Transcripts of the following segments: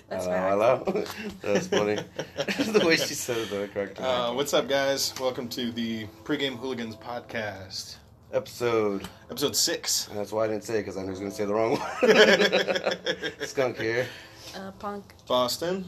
That's Hello. That was funny. The way she said it, though, it cracked me up. What's up, guys? Welcome to the Pregame Hooligans podcast. Episode 6. That's why I didn't say it, because I was going to say the wrong one. Skunk here. Punk. Boston.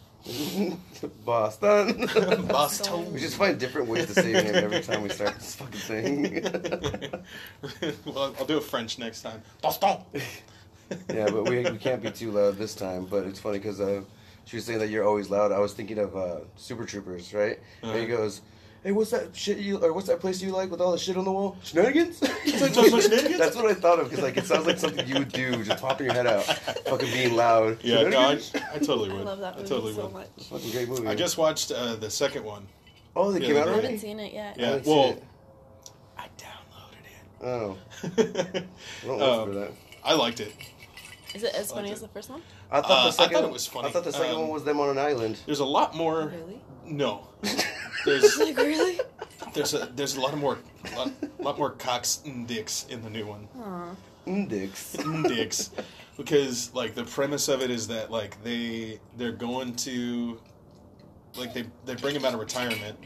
Boston. Boston. We just find different ways to say your name every time we start this fucking thing. Well, I'll do a French next time. Boston. Yeah, but we can't be too loud this time. But it's funny because she was saying that you're always loud. I was thinking of Super Troopers, right? And he goes, "Hey, what's that shit what's that place you like with all the shit on the wall? Shenanigans?" Shenanigans? That's what I thought of because like it sounds like something you would do, just popping your head out, fucking being loud. Yeah, no, I Shenanigans? totally would. I love that movie totally so would. much. It's a fucking great movie. I just watched the second one. Oh, they Yeah, came out they I did. already? haven't seen it yet. Yeah, haven't seen well, it. I downloaded Oh, it. I don't look for that. I liked it. Is it as funny as the first one? I thought the second. I thought it was funny. I thought the second one was them on an island. There's a lot more. Really? No. There's Like, really? there's a lot more cocks and dicks in the new one. Aw. Dicks. Dicks, because like the premise of it is that like they're going to like they bring him out of retirement,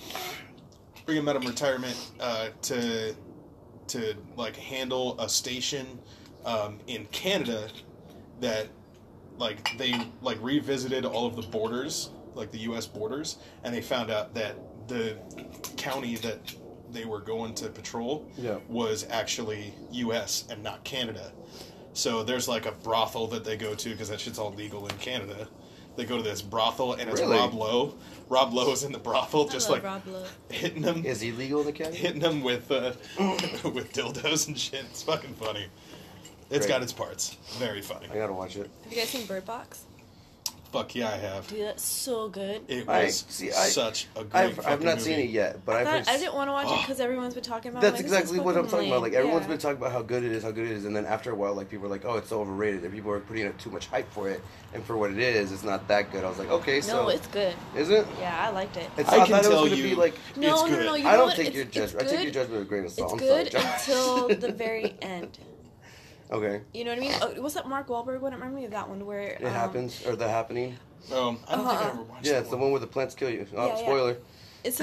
to like handle a station in Canada that like they like revisited all of the borders, like the U.S. borders, and they found out that the county that they were going to patrol was actually U.S. and not Canada. So there's like a brothel that they go to because that shit's all legal in Canada. They go to this brothel and it's Really? Rob Lowe. Rob Lowe is in the brothel, just like Rob Lowe. hitting them, Is he legal in the Canada? hitting them with with dildos and shit. It's fucking funny. It's Great. got its parts. Very funny. I gotta watch it. Have you guys seen Bird Box? Fuck yeah, I have. Dude, that's so good. It was such a great I've not movie. seen it yet, but I've heard. I didn't want to watch it because everyone's been talking about it. That's Like, this is exactly what I'm fucking talking about. lame. Like everyone's Yeah. been talking about how good it is, and then after a while, like people are like, "Oh, it's so overrated," and people are putting up too much hype for it, and for what it is, it's not that good. I was like, okay, so No, it's good. is it? Yeah, I liked it. It's, I can thought it was tell gonna you- be like. No, It's no, good. no. You I know don't what? take It's your judgment. I good. take your judgment with a grain of salt. It's I'm sorry, good John. until the very end. Okay, You know what I mean? Oh, what's that Mark Wahlberg one? Remember me of that one where it happens or the happening. I don't think I ever watched Yeah, that it's the one where the plants kill you. Oh, Yeah, yeah. spoiler. It's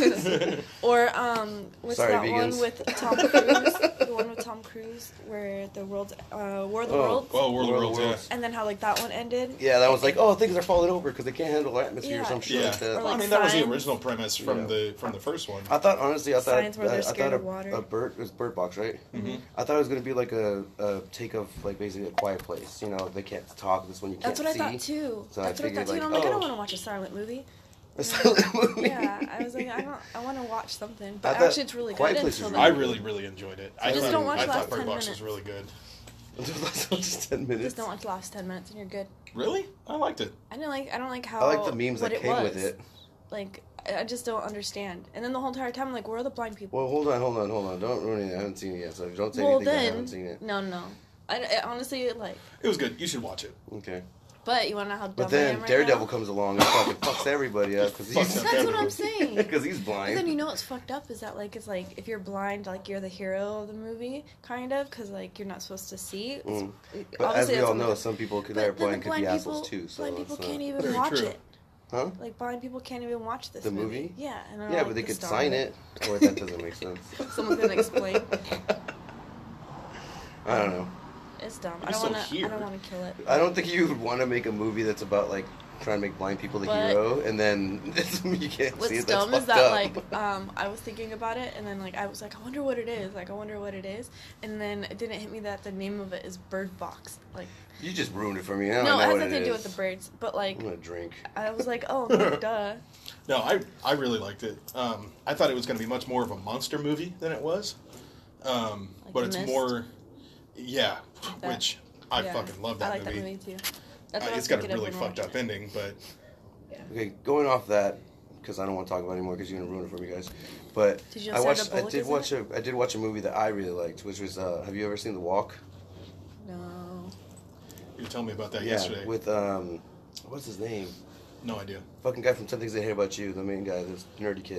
or what's Sorry, that vegans. one with Tom Cruise? The one with Tom Cruise where the world's War of the Worlds, Oh, World of World of Worlds, yeah. Worlds. and then how like that one ended. Yeah, that was like, oh, things are falling over because they can't handle our atmosphere or Yeah. some shit Yeah. like that. Or Well, like I mean, that was the Signs. original premise from Yeah. the first one. I thought honestly, Signs where they're I scared thought of water. it was Bird Box, right? Mm-hmm. I thought it was gonna be like a take of like basically a quiet place. You know, they can't talk. This one you can't That's what see. I thought too. So That's I what I figured, thought too. like, And I'm like, I don't oh. want to watch a silent movie. A silent movie. Yeah, I was like, I want to watch something, I but thought actually it's really Quiet good Place until is the I really really enjoyed it. I just don't watch I the thought last Bird 10 Box was minutes. really good. Just 10 minutes. Just don't watch the last 10 minutes and you're good. Really? I liked it. I don't like how I like the memes what that came with was. it. Like I just don't understand. And then the whole entire time I'm like, where are the blind people? Well, hold on. Don't ruin it. I haven't seen it yet, so don't say Well, anything that I then haven't seen it. no. I honestly like. It was good. You should watch it. Okay. But you want to know how dumb But I then am right Daredevil now? comes along and fucking fucks everybody up because Fucks he's up That's what I'm everyone. saying. because he's But blind. then you know what's fucked up is that like it's like if you're blind, like you're the hero of the movie, kind of, because like you're not supposed to see. It's, But as obviously we that's all on know, the- some people but that are then blind could be assholes too. So blind people it's can't not- even Very watch true. it. Huh? Like blind people can't even watch this The movie? Yeah, and they're Yeah, like but they the could star sign of it. Or that doesn't make sense. Someone's gonna explain. I don't know. It's dumb. You're I don't still want to. I here. don't want to kill it. I don't think you would want to make a movie that's about like trying to make blind people the But- hero, and then you can't What's see it. That's dumb is fucked that up. like I was thinking about it and then like I was like I wonder what it is and then it didn't hit me that the name of it is Bird Box like You just ruined it for me. Now no I it know has what nothing it to do is. with the birds but like I'm gonna drink. I was like oh no, duh No, I really liked it. I thought it was going to be much more of a monster movie than it was. Like But it's Mist? more, yeah, That- which I yeah. fucking love I that like movie. that movie too. That's what I was It's got a thinking of really when fucked up watching it. ending, but Okay, going off that because I don't want to talk about it anymore because you're gonna ruin it for me guys. But Did you know I Sandra watched. I Bullock did is in watch it? a. I did watch a movie that I really liked, which was. Have you ever seen The Walk? No. you told me about that Yeah, yesterday. with what's his name? No idea. Fucking guy from 10 Things I Hate About You, the main guy, this nerdy kid.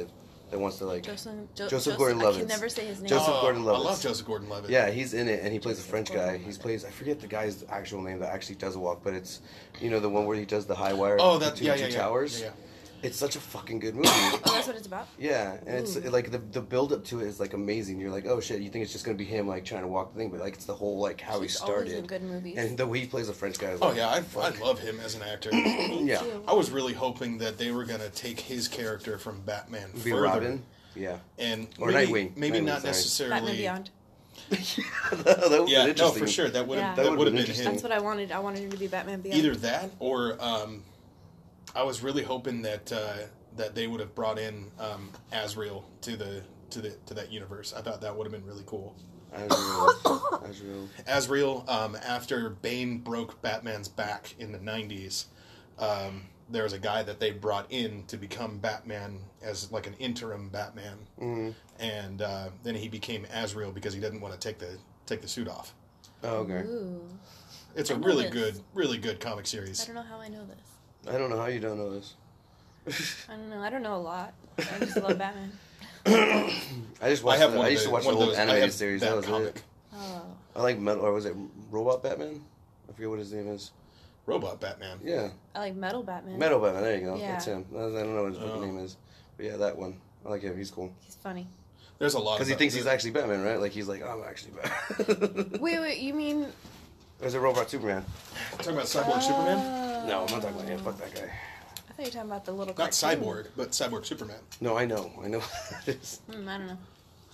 that wants to like Joseph Gordon-Levitt. I can never say his name. Joseph I Gordon-Levitt. love Joseph Gordon-Levitt. Yeah, he's in it, and he plays a Joseph French guy. Gordon-Levitt. He plays, I forget the guy's actual name that actually does a walk, but it's, you know, the one where he does the high wire between two towers. Yeah. It's such a fucking good movie. Oh, that's what it's about? Yeah, and it's like the build up to it is like amazing. You're like, oh shit, you think it's just gonna be him like trying to walk the thing, but like it's the whole like how He's he started. always in good movies. And the way he plays a French guy is Oh like, yeah, I love him as an actor. yeah. Too. I was really hoping that they were gonna take his character from Batman Be further, Robin. Yeah. and Or maybe, Nightwing. Maybe Nightwing, not sorry. necessarily. Batman Beyond. That would've Yeah, been no, interesting. for sure. That would have Yeah. that would have been interesting. him. That's what I wanted. I wanted him to be Batman Beyond. Either that or I was really hoping that that they would have brought in Azrael to that universe. I thought that would have been really cool. Azrael. Azrael, after Bane broke Batman's back in the 90s, there was a guy that they brought in to become Batman as like an interim Batman, and then he became Azrael because he didn't want to take the suit off. Oh, okay. Ooh. It's a I know really this. really good comic series. I don't know how I know this. I don't know how you don't know this. I don't know. I don't know a lot. I just love Batman. I just watched. I used to watch the one of old those- I animated have series. that That was comic. it. Oh. I like Metal, or was it Robot Batman? I forget what his name is. Robot Batman. Yeah, I like Metal Batman. Metal Batman. There you go. Yeah. That's him. I don't know what his fucking name is, but yeah, that one. I like him. He's cool He's funny. There's a lot because he thinks he's actually Batman, right? Like he's like, I'm actually Batman. Wait, you mean... Or is it Robot Superman? talking about Cyborg Superman. No, I'm not talking about him. Fuck that guy. I thought you were talking about the little Not cartoon. Cyborg, but Cyborg Superman. No, I know what that is. I don't know.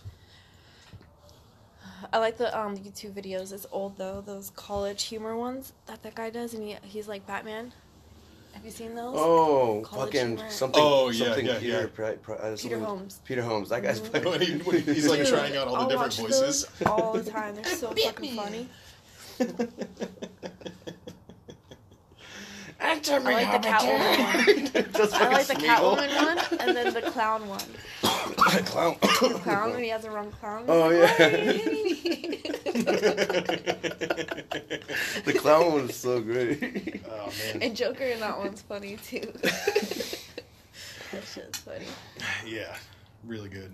I like the YouTube videos. It's old though. Those college humor ones that guy does, and he's like Batman. Have you seen those? Oh, College fucking humor. something. Oh, yeah, something yeah, Peter, yeah. Peter Holmes. Peter Holmes. That guy's fucking. when he's like Dude, trying out all the I'll different watch voices. those all the time. They're so fucking funny. I like the Catwoman one. Just I like the fucking Catwoman one, and then the clown one. Smeagol. Clown. The clown when he has the wrong clown. Oh, He's like, yeah. "Why?" The clown one is so great. Oh man. And Joker in that one's funny too. That shit's funny. Yeah, really good.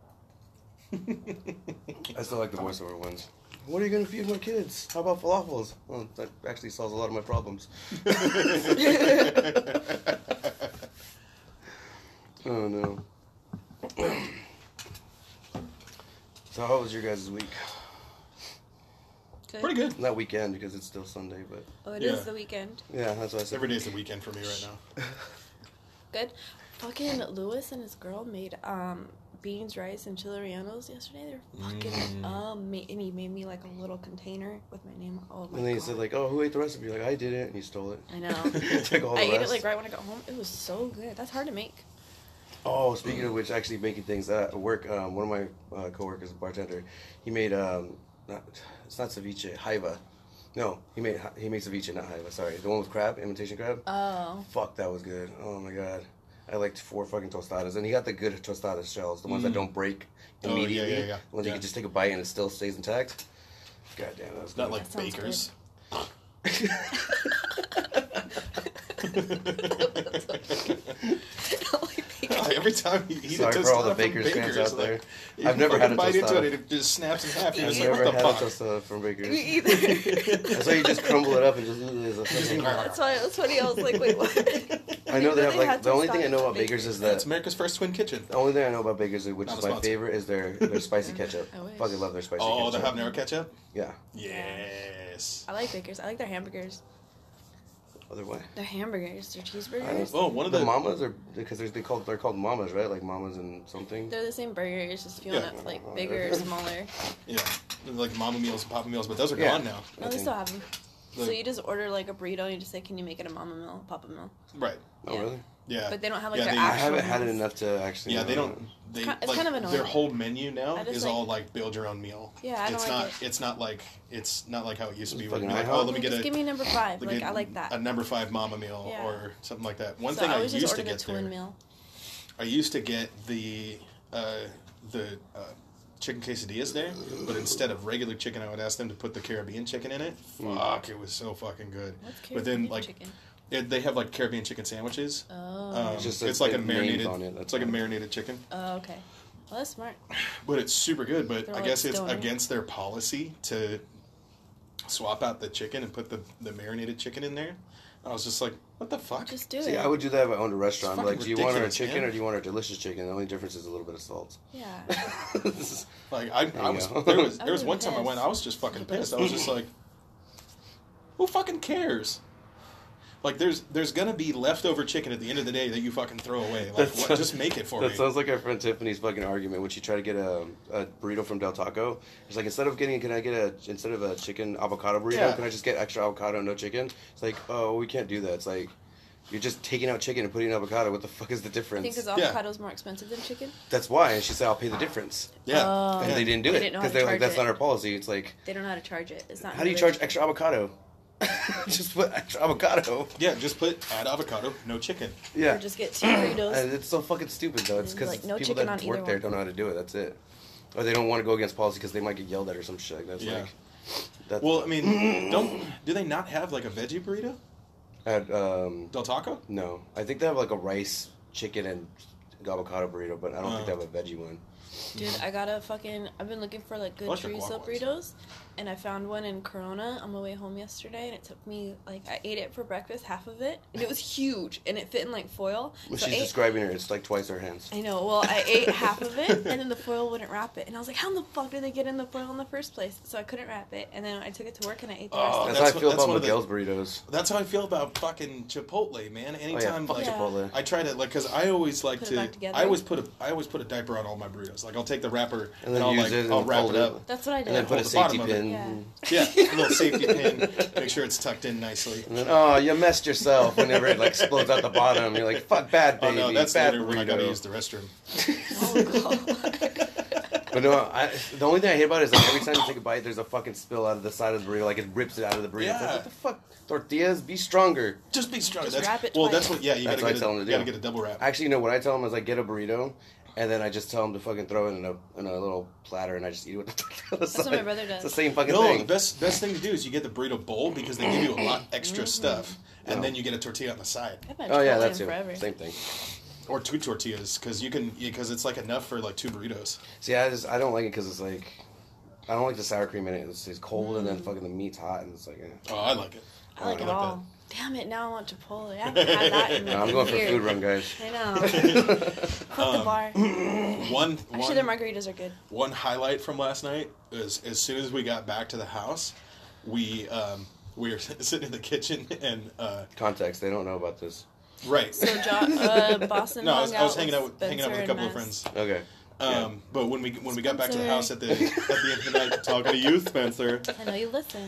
I still like the voiceover ones. What are you gonna feed my kids? How about falafels? Well, that actually solves a lot of my problems. Oh no. So how was your guys' week? Good. Pretty good. Not weekend because it's still Sunday, but Oh, it Yeah. is the weekend. yeah, that's what I said. Every day's the weekend for me right now. Good. Fucking Lewis and his girl made beans, rice, and chili rellenos yesterday. They're fucking amazing. And he made me like a little container with my name. Oh my And then he God. said like, "Oh, who ate the recipe?" You're like, "I did it," and he stole it. I know. Took all the I ate it rest. like right when I got home. It was so good. That's hard to make. Oh, speaking of which, actually making things at work, one of my coworkers, a bartender, he made it's not ceviche, jaiba. No, he made ceviche, not jaiba. Sorry, the one with crab, imitation crab. Oh. Fuck, that was good. Oh my god, I liked 4 fucking tostadas, and he got the good tostada shells, the ones that don't break Oh, yeah, immediately. yeah, yeah. The ones you Yeah. can just take a bite and it still stays intact. God damn, that was Not good. like That sounds bakers. Every time you eat Sorry a for all the tostada from Bakers fans out there. you I've never had a bite into tostada. it, it just snaps in half. You're I've just like, never what had the a fuck? tostada from Baker's. Me either. That's why you just crumble it up and just eat it as a fucking... That's why it was funny. I was like, wait, what? I know they have like had the only thing I tostadas know at about Baker's is That's that America's first twin kitchen. the only thing I know about Baker's, which Not is a my sponsor. favorite, is their spicy ketchup. I wish. Fucking love their spicy Oh, the ketchup. habanero ketchup? Yeah. Yes. I like Baker's. I like their hamburgers. Other way. Their hamburgers, their I cheeseburgers. Oh, one of the the mamas are because they're called mamas, right? Like mamas and something. They're the same burgers, just if you Yeah. want it like bigger or smaller. yeah, like Mama Meals and Papa Meals, but those are Yeah. gone now. No, they still have them. The- So you just order like a burrito and you just say, can you make it a mama meal, papa meal? Right. Oh Yeah. really? Yeah. But they don't have like Yeah, their they- I actual haven't had it meals. enough to actually. Yeah, they don't. They It's like kind of annoying. their whole menu now I just is like- all like build your own meal. Yeah, I don't it's like not. it. It's not like how it used to be. It's Where you'd be fucking like, IHOP. oh, let me get Just a. give me number 5. Like get I like that. A number 5 Mama meal Yeah. or something like that. One So thing I I always just used to order the get twin there. meal. I used to get the chicken quesadillas there, but instead of regular chicken, I would ask them to put the Caribbean chicken in it. Fuck, it was so fucking good. What's But then Caribbean like chicken? They have like Caribbean chicken sandwiches. Oh. It's like a marinated. On it. It's like a marinated chicken. Oh, okay. Well, that's smart. But it's super good. But They're I like guess it's stoner. against their policy to swap out the chicken and put the marinated chicken in there. I was just like, what the fuck? Just do See, it. I would do that if I owned a restaurant. It's Like, do you want our ridiculous, chicken man. or do you want our delicious chicken? The only difference is a little bit of salt. Yeah. Like I you was go. there was I there was would've one time I pissed. went, I was just fucking pissed. I was just like, who fucking cares? Like there's gonna be leftover chicken at the end of the day that you fucking throw away. Like what, just make it for me. That sounds like our friend Tiffany's fucking argument when she tried to get a burrito from Del Taco. It's like, instead of a chicken avocado burrito, Yeah. can I just get extra avocado and no chicken? It's like, oh, we can't do that. It's like, you're just taking out chicken and putting in avocado. What the fuck is the I difference? think because avocado's more expensive than chicken. That's why. And she said, I'll pay the difference. Yeah. Oh. And they didn't do They it didn't know how because to they're like, charge that's it. not our policy. It's like, They don't know how to charge it. It's not. how do you charge extra avocado? Just put extra avocado. Yeah, just add avocado, no chicken. Yeah. Or just get 2 burritos. And it's so fucking stupid though. It's And, because like, no people chicken that on work either there one. don't know how to do it. That's it. Or they don't want to go against policy because they might get yelled at or some shit. That's Yeah. like. That's Well, I mean, do they not have like a veggie burrito? At Del Taco? no, I think they have like a rice, chicken, and avocado burrito, but I don't think they have a veggie one. Dude, I've been looking for like good Electric chorizo guac ones. burritos, and I found one in Corona on my way home yesterday, and it took me, like, I ate it for breakfast, half of it, and it was huge, and it fit in, like, foil. When So I she's ate- describing her, it's like twice her hands. I know, well, I ate half of it, and then the foil wouldn't wrap it, and I was like, how in the fuck did they get in the foil in the first place? So I couldn't wrap it, and then I took it to work, and I ate the rest Oh, of That's it. how I That's feel what- that's about one of the- Miguel's burritos. That's how I feel about fucking Chipotle, man. Anytime, fuck like, Yeah. Chipotle. I try to, like, because I always like Put it to. back together. I always put a diaper on all my burritos. Like, I'll take the wrapper And then I'll use like it and I'll wrap fold it it. up. That's what I did. And then put a Hold the bottom safety of it. pin. Yeah. Yeah, a little safety pin. Make sure it's tucked in nicely. And then, oh, you messed yourself whenever it like explodes out the bottom. You're like, fuck, bad Oh baby. no, that's bad later when I gotta burrito. use the restroom. Oh, God. But no, the only thing I hate about it is like every time you take a bite, there's a fucking spill out of the side of the burrito. Like it rips it out of the burrito. It's like, Yeah. what the fuck? Tortillas, be stronger. Just be strong. Just That's, wrap it well, twice. that's what. Yeah, you That's gotta what I get tell a, them to you gotta do. get a double wrap. Actually, you know what I tell them is like get a burrito, and then I just tell them to fucking throw it in a little platter, and I just eat it with the tortilla. That's what my brother does. It's the same fucking No, thing. the best thing to do is you get the burrito bowl because they give you a lot extra stuff, and No. then you get a tortilla on the side, I've had Oh yeah, Chipotle that's in it. forever. Same thing. or 2 tortillas because because it's like enough for like 2 burritos. See, I don't like it because it's like I don't like the sour cream in it. It's cold and then fucking the meat's hot and it's like. Oh, I like it. I like I it like all. Damn it, now I want Chipotle. I haven't had that in I'm going for years. food run, guys. I know. Fuck the bar. One Actually, their margaritas are good. one highlight from last night is as soon as we got back to the house, we were sitting in the kitchen and Context, they don't know about this. right. So, Boston. No, I hung was hanging out with Spencer a and couple of Mess. friends. Okay. But when we got back to the Spencer. house at the end of the night, talking to you, Spencer. I know you listen.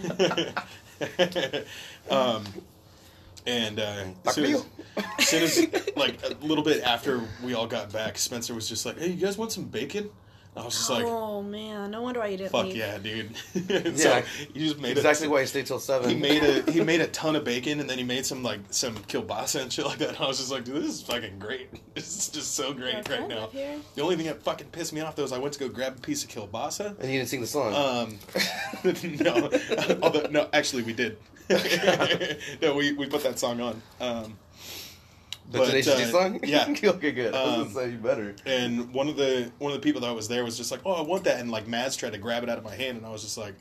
And Fuck you. as soon as like a little bit after we all got back, Spencer was just like, "Hey, you guys want some bacon?" I was just like, Oh man, no wonder why you didn't "Fuck leave. yeah, dude!" Yeah, he just made exactly why I stayed till 7. He made a ton of bacon, and then he made some kielbasa and shit like that. And I was just like, dude, this is fucking great. This is just so great Your right friend now. up here? The only thing that fucking pissed me off though is I went to go grab a piece of kielbasa. And you didn't sing the song. No, although no, actually we did. No, we put that song on. the Tenacious D song? Yeah. Okay, good. I was going to say you better. And one of the people that was there was just like, "Oh, I want that," and like Mads tried to grab it out of my hand, and I was just like,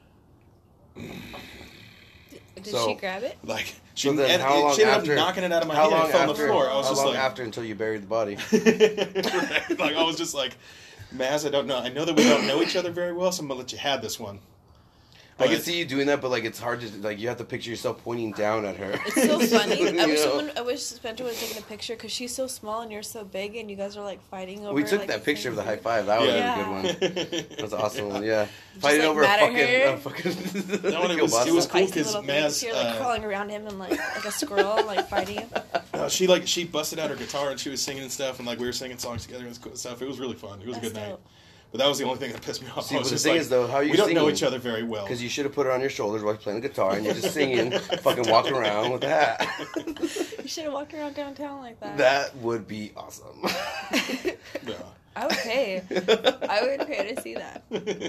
Did So- she grab it? like she, So then and how long she ended after? up knocking it out of my how hand long and fell on the after- floor. I was how just long like, after until you buried the body? Right. Like I was just like, Maz, I don't know. I know that we don't know each other very well, so I'm gonna let you have this one. I can But- see you doing that, but like it's hard to like. You have to picture yourself pointing down at her. It's so funny. You I know? wish Spencer would have taken a picture because she's so small and you're so big, and you guys are like fighting over. We took like, that the picture same of the high thing. five. That was Yeah. a good one. That was an awesome one. Yeah, Just, fighting like, over mad at her. a fucking. No, and it was kielbasa. cool Feisty 'cause little Maz, things. You're like crawling around him and like a squirrel, like fighting him. No, she busted out her guitar and she was singing and stuff, and like we were singing songs together and stuff. It was really fun. It was a That's good night. dope. But that was the only thing that pissed me off. See, I but was the just thing like, is, though, how are you we don't know singing? each other very well. Because you should have put her on your shoulders while you're playing the guitar and you're just singing, fucking walking around with a hat. You should have walked around downtown like that. That would be awesome. Yeah. I would pay. I would pay to see that.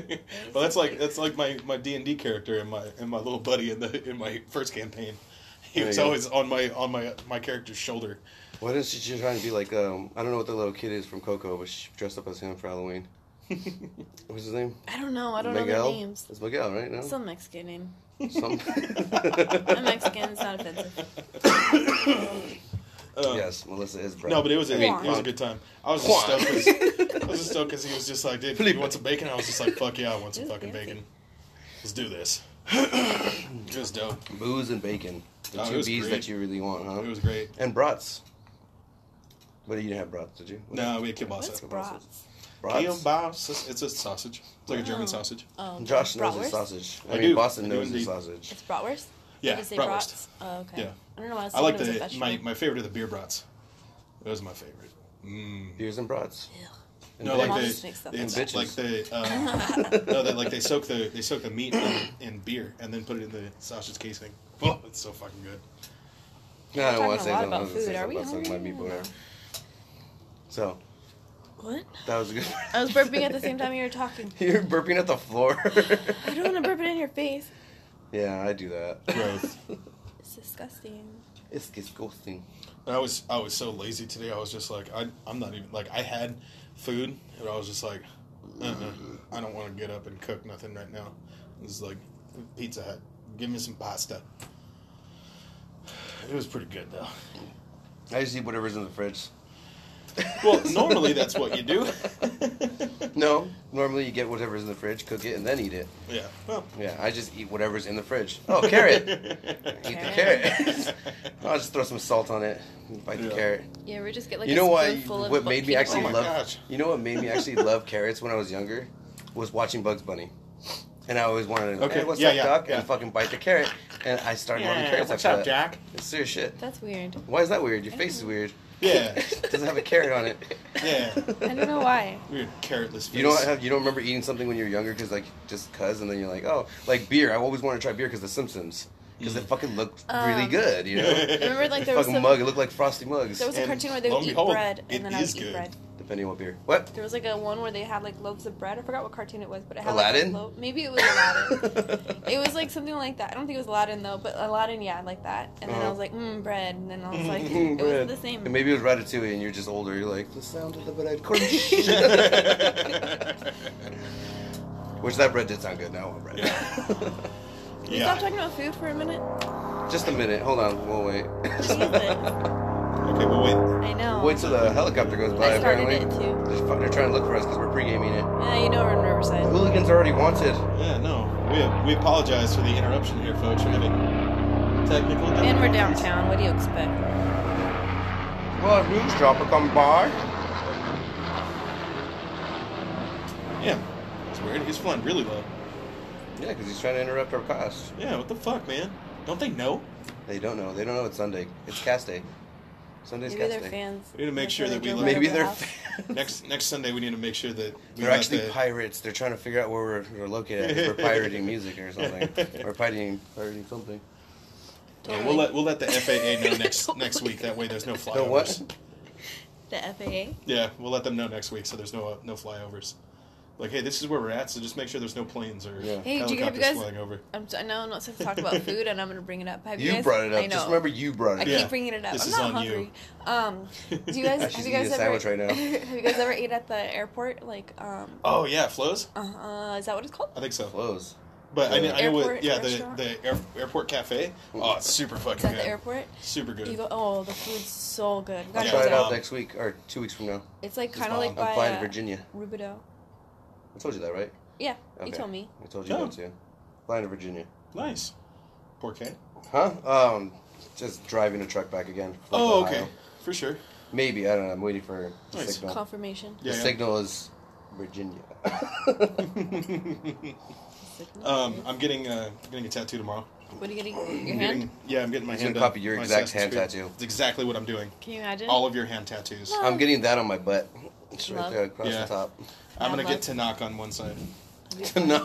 Well, that's like my D&D character and my little buddy in my first campaign. He was There you always on my character's shoulder. Why isn't she trying to be like, I don't know what the little kid is from Coco, but she dressed up as him for Halloween. What's his name? I don't know. I don't know Miguel? their names. It's Miguel, right? No? Some Mexican name. Some... I'm Mexican. It's not offensive. Yes, Melissa is brown. No, but it was a Juan. good time. I was just stoked because he was just like, dude, you want some bacon? I was just like, fuck yeah, I want some It was fucking fancy. bacon. Let's do this. It was dope. Booze and bacon. The Oh, it two was B's great. that you really want, huh? It was great. And brats. But you didn't have brats, did you? No, we had What's kielbasa. brats? Brats? Kielbasa. It's a sausage. It's like a German Oh. sausage. Oh, Josh knows bratwurst? his sausage. I I mean, do. Boston I do knows his indeed. sausage. It's bratwurst? Yeah, Did you say bratwurst. brats? Oh, okay. Yeah. I don't know why I was I like thinking it was a vegetable. my favorite are the beer brats. Those are my favorite. Mm. Beers and brats. Ew. No, Mom like just makes stuff it's like that. like no, that like they soak the meat in beer and then put it in the sausage casing. Oh, it's so fucking good. No, I don't We're want to say talking a lot that. I about was gonna say food. Are we something about sucking my hungry? meat, but whatever. So, What? that was a good. I was burping at the same time you were talking. You're burping at the floor. I don't want to burp it in your face. Yeah, I do that. Gross. It's disgusting. It's disgusting. I was so lazy today. I was just like I'm not even like I had food and I was just like I don't want to get up and cook nothing right now. It's like Pizza Hut. Give me some pasta. It was pretty good though. I just eat whatever's in the fridge. Well, normally that's what you do. No, normally you get whatever's in the fridge, cook it, and then eat it. Yeah. Well. Yeah, I just eat whatever's in the fridge. Oh, carrot. Eat the carrot. I'll just throw some salt on it. And bite the Yeah. carrot. Yeah, we just get like You a know what? spoonful of What made me peanut actually Oh my butter. love? gosh. You know what made me actually love carrots when I was younger? Was watching Bugs Bunny. And I always wanted to, Okay, hey, what's yeah, up, yeah, Doc? yeah. And fucking bite the carrot. And I started loving carrots what's after up, that. Jack? It's serious shit. That's weird. Why is that weird? Your face is weird. Yeah. It doesn't have a carrot on it. Yeah. I don't know why. Weird carrotless face. You don't remember eating something when you were younger because just cause, and then you're like, oh, like beer. I always wanted to try beer because The Simpsons. Because it fucking looked really good, you know? Remember, like there was fucking some, mug. It looked like Frosty Mugs. there was a And cartoon where they lo would and eat behold, bread, it and then I would is eat good. bread. Depending on what beer. What? There was like a one where they had like loaves of bread. I forgot what cartoon it was, but it had Aladdin? Like, maybe it was Aladdin. It was like something like that. I don't think it was Aladdin though, but Aladdin, yeah, like that. And then I was like, bread, and then I was like, it Bread. was the same. And maybe it was Ratatouille, and you're just older. You're like, the sound of the bread crunch. Which that bread did sound good. Now I want bread. Can you Yeah. stop talking about food for a minute? Just a minute. Hold on. We'll wait. Jesus. Okay, well wait. I know. Wait till the helicopter goes by. I started Apparently, it too. they're trying to look for us because we're pre-gaming it. Yeah, you know we're in Riverside. The hooligans are already wanted. Yeah, no. We apologize for the interruption here, folks. We're having technical difficulties. And we're downtown. What do you expect? Well, a news dropper come by. Yeah. It's weird. He's flying really low. Yeah, because he's trying to interrupt our cast. Yeah, what the fuck, man? Don't they know? They don't know. They don't know it's Sunday. It's cast day. Sunday's Maybe cast they're day. fans. We need to make That's sure why that they we drove let- right Maybe over they're the house. fans. Next Sunday we need to make sure that we They're let actually the- pirates. They're trying to figure out where we're located. We're pirating music or something. Or pirating something. Yeah, we'll let the FAA know next week. That way there's no flyovers. The what? The FAA? Yeah, we'll let them know next week so there's no flyovers. Like, hey, this is where we're at, so just make sure there's no planes or Yeah. Hey, have you helicopters guys? flying over. I know I'm not supposed to talk about food, and I'm going to bring it up. Have you You guys, brought it I up. know. Just remember you brought I it Yeah. up. keep bringing it up. This I'm is not on you. hungry. Do you guys? She's have you eating guys a ever? sandwich right now. Have you guys ever ate at the airport? Like, Oh yeah, it flows. is that what it's called? I think so. Close. But I know what. Airport Yeah, restaurant? the airport cafe. Oh, it's super It's fucking at the good. airport. Super good. You go. Oh, the food's so good. I'll Gotta Yeah, try go it there. out next week or 2 weeks from now. It's like It's kind of bomb. like I'm by flying to Virginia. Rubidoux. I told you that, right? Yeah, you Okay. told me. I told you Oh. that too. Flying to Virginia. Nice. Porqué. Huh? Just driving a truck back again. from Oh, Ohio. okay. For sure. Maybe. I don't know. I'm waiting for the Nice. signal. Confirmation. The Yeah, yeah. signal is Virginia. I'm getting a tattoo tomorrow. What are you getting? Your I'm hand? getting, yeah, I'm getting my He's hand gonna done. copy your My exact Assassin's hand Creed. tattoo. It's exactly what I'm doing. Can you imagine? All of your hand tattoos. No. I'm getting that on my butt. It's right Love. there across Yeah. the top. I'm gonna Yeah, get Tanakh on one side. No.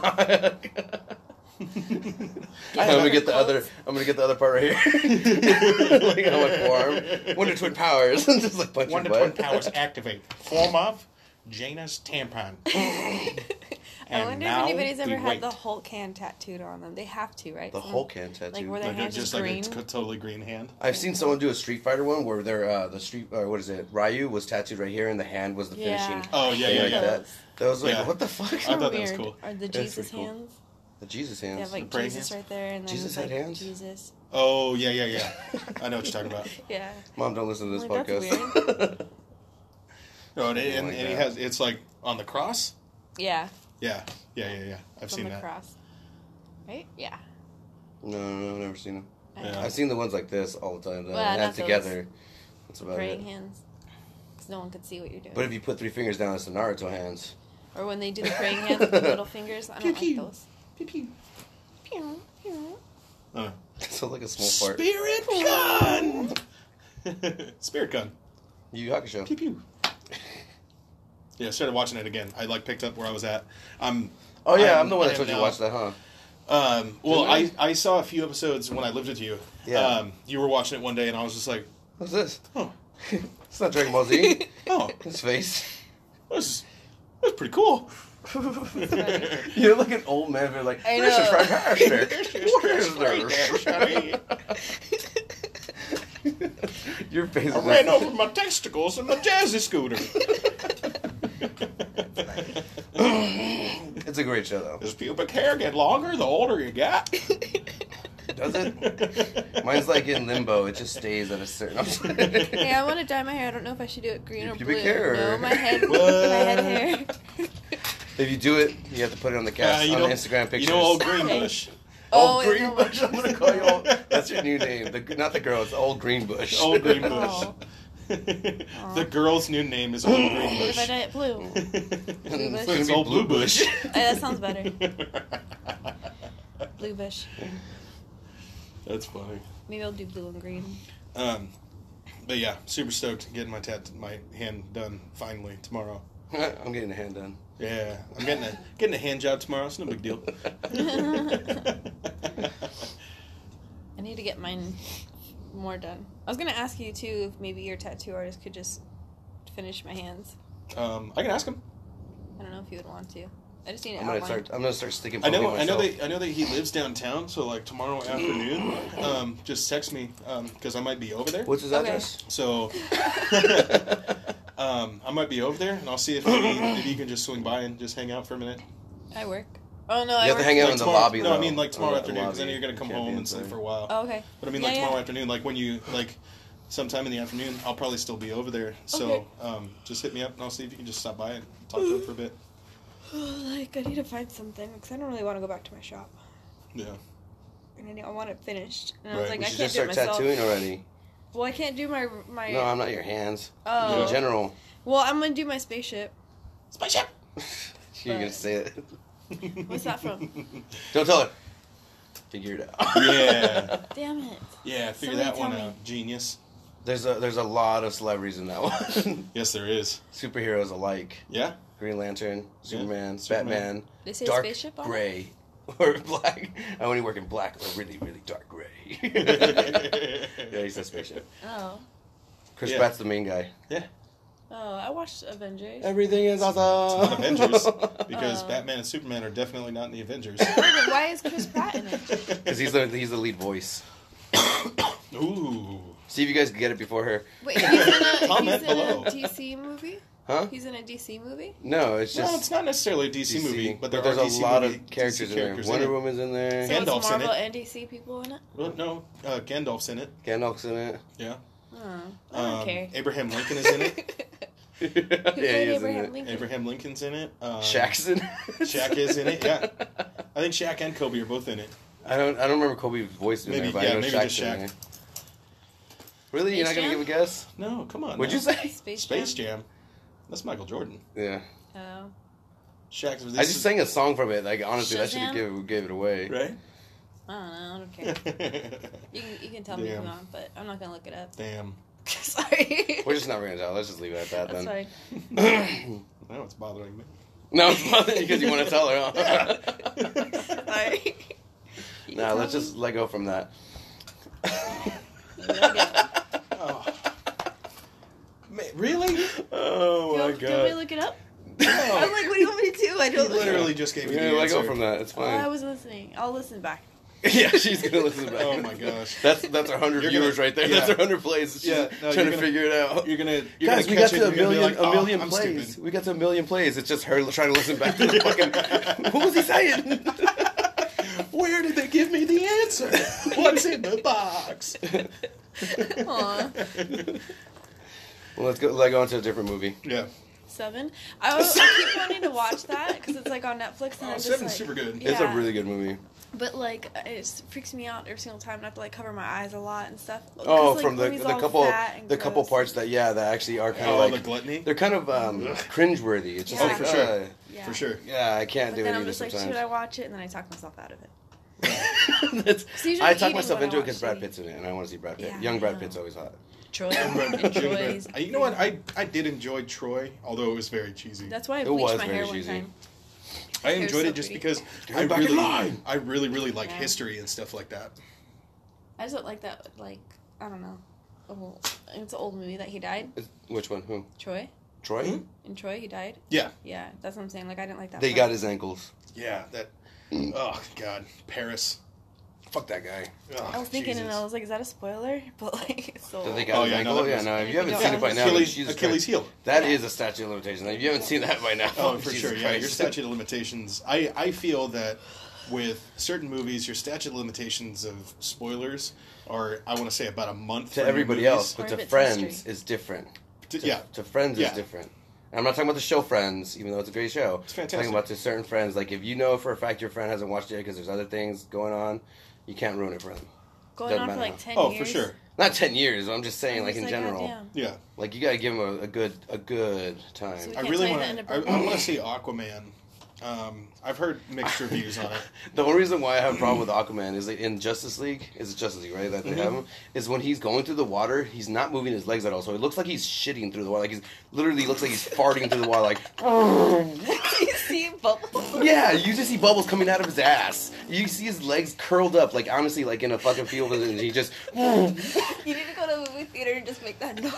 I'm gonna get the other. I'm gonna get the other part right here, like on my forearm. Wonder Twin Powers, just like punch your Wonder Twin butt. powers activate. Form of Janus tampon. I And wonder if now anybody's ever we had wait. the Hulk hand tattooed on them. They have to, right? The Some- Hulk hand tattoo. Like where their Like hand just is like green. a totally green hand. I've seen someone do a Street Fighter one where their the street what is it? Ryu was tattooed right here, and the hand was the finishing. Oh, yeah, thing yeah, like yeah. that. That was like, Yeah. what the fuck? I thought that was Weird. cool. Or the That's Jesus pretty cool. hands. The Jesus They hands. have like praying Jesus hands? right there, and then Jesus like, had hands? Jesus. Oh yeah, yeah, yeah. I know what you're talking about. Yeah. Mom, don't listen to this Like, that's podcast. No, and, Something and, like and he that. has it's like on the cross. Yeah. Yeah. I've It's seen on the that. cross. Right? Yeah. No, I've never seen them. Yeah. I've seen the ones like this all the time. The Well, not hands those. together. That's about Praying it. hands. Because no one could see what you're doing. But if you put 3 fingers down, it's the Naruto hands. Or when they do the praying hands with the little fingers. I don't like Pew-pew. those. Pew, pew. Pew, pew. Sounds like a small fart. Spirit gun. Spirit gun. Yu Yu Hakusho. Pew pew. Yeah, I started watching it again. I like picked up where I was at. Oh yeah, I'm the one that I told you am to watch that, huh? Well, Didn't I saw a few episodes when I lived with you. Yeah. You were watching it one day, and I was just like, What's this? oh, It's not Dragon Ball Z. oh, His face. that's pretty cool. You're like an old man. You're like, I this is know. fantastic. What is this? Your face I is ran over my testicles in my jazzy scooter. It's a great show, though. Does pubic hair get longer the older you got? Does it? Mine's like in limbo. It just stays at a certain. Hey, I want to dye my hair. I don't know if I should do it green Your or pubic blue. hair, or- No, my head. What? My head hair. If you do it, you have to put it on the cast you on know- the Instagram pictures. You know old Greenbush? Old Oh, I Green know. Bush. I'm gonna call you old. That's your new name. Not the girl. It's Old Green Bush. Old Greenbush. Oh. The girl's new name is Old What if I Greenbush. dye it blue? Blue bush? It's It's Old Blue Bush. Hey, that sounds better. Blue bush. That's funny. Maybe I'll do blue and green. But yeah, super stoked getting my hand done finally tomorrow. I'm getting a hand done. Yeah, I'm getting a hand job tomorrow. It's no big deal. I need to get mine more done. I was gonna ask you too if maybe your tattoo artist could just finish my hands. I can ask him. I don't know if you would want to. I just need to I'm gonna start sticking. I know myself. that he lives downtown. So like tomorrow afternoon, just text me because I might be over there. What's his Okay. address? So I might be over there, and I'll see if maybe you can just swing by and just hang out for a minute. I work. Oh no, You I have work. to hang out Like in the tomorrow- lobby. No, though. I mean like tomorrow Oh, afternoon, because then lobby. you're gonna come Can't be home and sleep inside. for a while. Oh, okay. But I mean, Yeah, like tomorrow yeah. afternoon, like when you like sometime in the afternoon, I'll probably still be over there. So Okay. just hit me up, and I'll see if you can just stop by and talk to him for a bit. Like I need to find something because I don't really want to go back to my shop, Yeah. and I want it finished. And I Right. was like, We I should can't just do it start myself. tattooing already. Well, I can't do my. No, I'm not your hands. Oh. In general. Well, I'm gonna do my spaceship. Spaceship. You're gonna say it. What's that from? Don't tell her. Figure it out. Yeah. Damn it! Yeah. Figure Somebody that one tell me. out. Genius. There's a lot of celebrities in that one. Yes, there is. Superheroes alike. Yeah. Green Lantern, Superman, Superman. Batman, They say dark spaceship on it? gray, or black. I only work in black or really, really dark gray. Yeah, he says spaceship. Oh. Chris Yeah. Pratt's the main guy. Yeah. Oh, I watched Avengers. Everything is awesome. Not Avengers, because Oh. Batman and Superman are definitely not in the Avengers. Wait, but why is Chris Pratt in it? Because he's the lead voice. Ooh. See if you guys can get it before her. Wait, he's Comment in a below. DC movie? Huh? He's in a DC movie? No, it's just No, it's not necessarily a DC, movie, but there there's are a DC lot movie, of characters DC in there. characters Wonder in it. Woman's in there. So Gandalf's it's in Marvel it. and DC people in it? Well, no, Gandalf's in it. Gandalf's in it. Yeah. Oh, I don't care. Abraham Lincoln is in it. Yeah, Who he played is in Abraham it. Lincoln? Abraham Lincoln's in it. Shaq's in it. Shaq is in it. Yeah, I think Shaq and Kobe are both in it. I don't remember Kobe's voice in Maybe- there, but yeah, I know maybe Shaq's just in Shaq. there. Really? You're not Space gonna Jam? give a guess? No, come on. What'd now. you say? Space Jam. That's Michael Jordan. Yeah. Oh. Shaq's. I just sang a song from it. Like honestly, that should have Shazam? gave it away. Right. I don't know. I don't care. You can tell me if you Damn. want, but I'm not going to look it up. Damn. Sorry. We're just not gonna tell. Let's just leave it at that That's then. fine. Now it's bothering me. No, it's not because you want to tell her. Huh? Sorry. You Nah, can let's tell just let go from that. Oh. Really? Oh me. my Do you want me to god. look it up? I was like, what do you want me to do? I He don't literally just gave you Yeah, the let answer. go from that. It's Oh, fine. I was listening. I'll listen back. Yeah, she's gonna listen back. Oh my gosh. That's 100 You're viewers gonna- right there. yeah. That's 100 plays. She's Yeah, no, trying you're to gonna- figure it out. You're gonna Guys, we catch got it, to a and you're gonna be million, like, a million I'm plays. stupid. We got to a million plays. It's just her trying to listen back to the fucking. What was he saying? Where did they give me the answer? What's in the box? Aw. Well, let's go on to a different movie. Yeah. 7. I keep wanting to watch that because it's like on Netflix and I'm just Seven's like, super good. Yeah. It's a really good movie. But like it just freaks me out every single time. I have to like cover my eyes a lot and stuff. 'Cause, Oh, like, from Chloe's all couple fat and gross. parts that actually are kind Oh, of the like gluttony? they're kind of cringeworthy. It's just Yeah. like Oh, for sure. Yeah. For sure. yeah, I can't But do then it I'm either just like, sometimes. should I watch it? And then I talk myself out of it. That's- So usually I talk eating myself when I into it watch because Brad TV. Pitt's in it, and I want to see Brad Pitt. Yeah, Young I Brad know. Pitt's always hot. Troy. Brad- and Jim Troy's. Brad- You know what? I did enjoy Troy, although it was very cheesy. That's why I It bleached was my very hair one cheesy. time. I Hair's enjoyed so it just pretty. because Get back in line. I really like Yeah. history and stuff like that. I just don't like that. Like I don't know. Oh, it's an old movie that he died. Which one? Who? Troy. Troy? Hmm? In Troy, he died. Yeah. Yeah, that's what I'm saying. Like I didn't like that. They part. got his ankles. Yeah, that. Oh God, Paris. Fuck that guy. Oh, I was thinking, and Jesus. I was like, "Is that a spoiler?" But like, so. Did they got Oh, his yeah, ankle? no, that Yeah, was- no. If you haven't Yeah. seen it by now, then Achilles, Jesus Achilles Christ. heel. That Yeah. is a statute of limitations. If you haven't seen that by now, Oh, for Jesus sure. Yeah, your Christ. statute of limitations. I feel that with certain movies, your statute of limitations of spoilers are, I want to say, about a month to for new everybody movies. else, but Part to of it's friends history. is different. Yeah, To friends Yeah. is different. And I'm not talking about the show Friends, even though it's a great show. It's I'm fantastic. talking about to certain friends. Like if you know for a fact your friend hasn't watched it because there's other things going on, you can't ruin it for them. Going Doesn't on for matter. like 10 Oh, years. for sure. Not 10 years. I'm just saying, I'm like just in general. goddamn. Yeah. Like you gotta give them a good time. So we I can't really tell you want the end of to. I Brokeback. want to see Aquaman. I've heard mixed reviews on it. The only reason why I have a problem with Aquaman is that in Justice League, is it Justice League, right? That they Mm-hmm. have him, is when he's going through the water, he's not moving his legs at all. So it looks like he's shitting through the water. Like he's literally looks like he's farting through the water. Like, You see bubbles. yeah, you just see bubbles coming out of his ass. You see his legs curled up, like honestly, like in a fucking field, and he just. You need to go to a movie theater and just make that noise.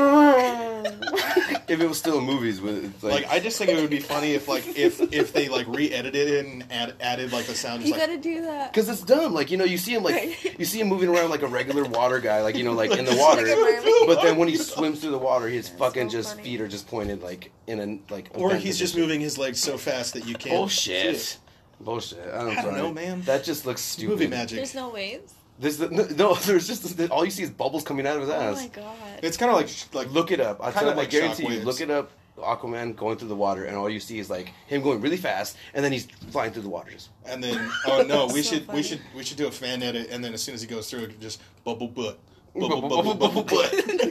If it was still in movies, with it's Like, I just think it would be funny if if they like re-edited it and added like the sound. You Just like, gotta do that. because it's dumb. Like you see him Right. you see him moving around like a regular water guy, like like in the water. Like a mermaid. But then when he swims through the water, his That's fucking so just funny. feet are just pointed like in a like. a or bent he's just position. moving his legs so fast that you can't. see Bullshit. it. Bullshit. I don't know, man. That just looks stupid. Movie magic. There's no waves. No, there's just all you see is bubbles coming out of his Oh ass. my god. It's kind of like Look it up. I Kinda like guarantee you. shockwaves. Look it up. Aquaman going through the water, and all you see is like him going really fast, and then he's flying through the water. Just and then oh no, we So should funny. we should do a fan edit, and then as soon as he goes through it, just bubble butt. Bubble butt.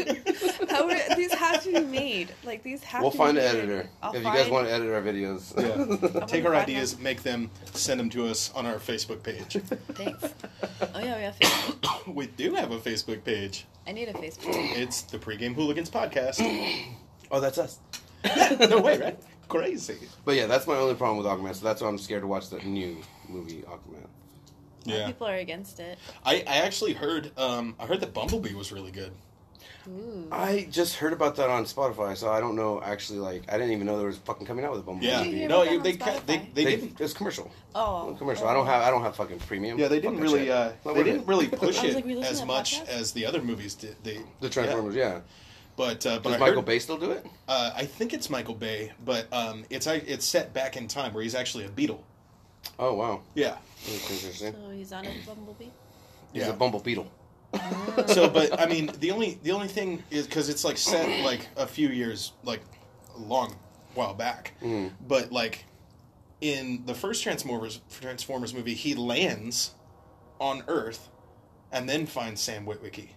How are, these have to be made. Like these have We'll to find be an made. editor I'll if you guys find- want to edit our videos. Yeah. Take our find ideas, make them, send them to us on our Facebook page. Thanks. Oh yeah, we have Facebook. We do have a Facebook page. I need a Facebook. It's the Pregame Hooligans Podcast. Oh, that's us. No way, right? Crazy. But yeah, that's my only problem with Aquaman. So that's why I'm scared to watch the new movie Aquaman. A lot of Yeah. people are against it. I actually heard I heard that Bumblebee was really good. Ooh. I just heard about that on Spotify, so I don't know. Actually, like I didn't even know there was fucking coming out with a Bumblebee. Yeah. Did you hear No, about you, that they, on ca- Spotify? they didn't. It's commercial. Oh. Commercial. I don't have fucking premium. Yeah, they Fuck didn't that really. shit. Not They worth didn't it. really push I was it like, we listen as to much podcasts? as the other movies did. The Transformers, yeah. But Does I Michael heard, Bay still do it? I think it's Michael Bay, but it's set back in time where he's actually a beetle. Oh wow, Yeah. that's interesting. So he's on a bumblebee. He's Yeah. a bumble beetle. So, but I mean, the only thing is because it's like set like a few years, like a long while back. Mm. But like in the first Transformers movie, he lands on Earth and then finds Sam Witwicky.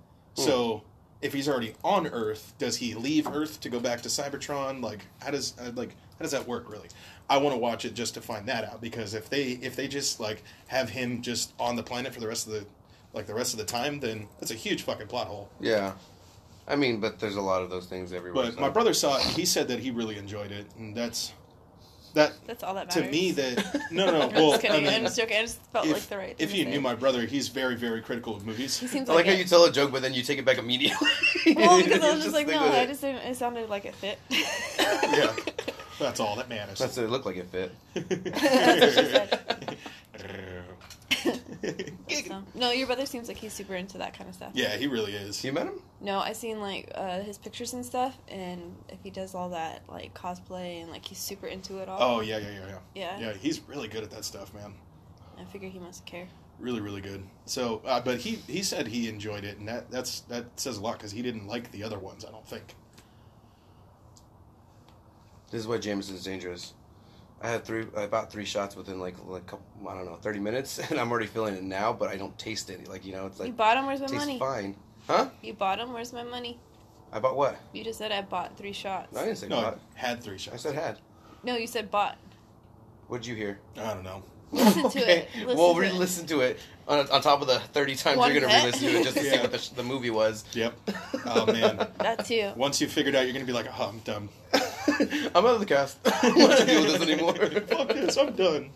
So if he's already on Earth, does he leave Earth to go back to Cybertron? Like how does that work really? I want to watch it just to find that out because if they just like have him just on the planet for the rest of the time, then that's a huge fucking plot hole. Yeah, I mean, but there's a lot of those things everywhere. But so. my brother saw it. He said that he really enjoyed it, and that's That's all that to matters. me. That no. I'm Well, just kidding. I mean, I'm just joking. I just felt like if, the right. if thing you to knew say. my brother, he's very, very critical of movies. He seems I like how it. you tell a joke, but then you take it back immediately. Well, You because I was just like, stick no, with I it. just didn't. It sounded like it fit. Yeah. That's all that matters. That's it. Looked like it fit. That's what she said. So, no, your brother seems like he's super into that kind of stuff. Yeah, he really is. You met him? No, I seen like his pictures and stuff, and if he does all that like cosplay and like he's super into it all. Oh yeah. Yeah. Yeah, he's really good at that stuff, man. I figure he must care. Really, really good. So, but he said he enjoyed it, and that says a lot because he didn't like the other ones. I don't think. This is why Jameson's dangerous. I bought 3 shots within like couple, I don't know, 30 minutes, and I'm already feeling it now, but I don't taste it. Like, it's like, You bought him? Where's my tastes money? fine. Huh? You bought him? Where's my money? I bought what? You just said I bought 3 shots. No, I didn't say No, I bought. had 3 shots. I said had. No, you said bought. What'd you hear? I don't know. Listen to it. Well, re-listen to it on top of the 30 times One you're going to pet? re-listen to it just to see Yeah. what the movie was. Yep. Oh man. That too. Once you figured out, you're gonna be like, oh, I'm done. I'm out of the cast. I don't want to deal with this anymore. Fuck this, I'm done.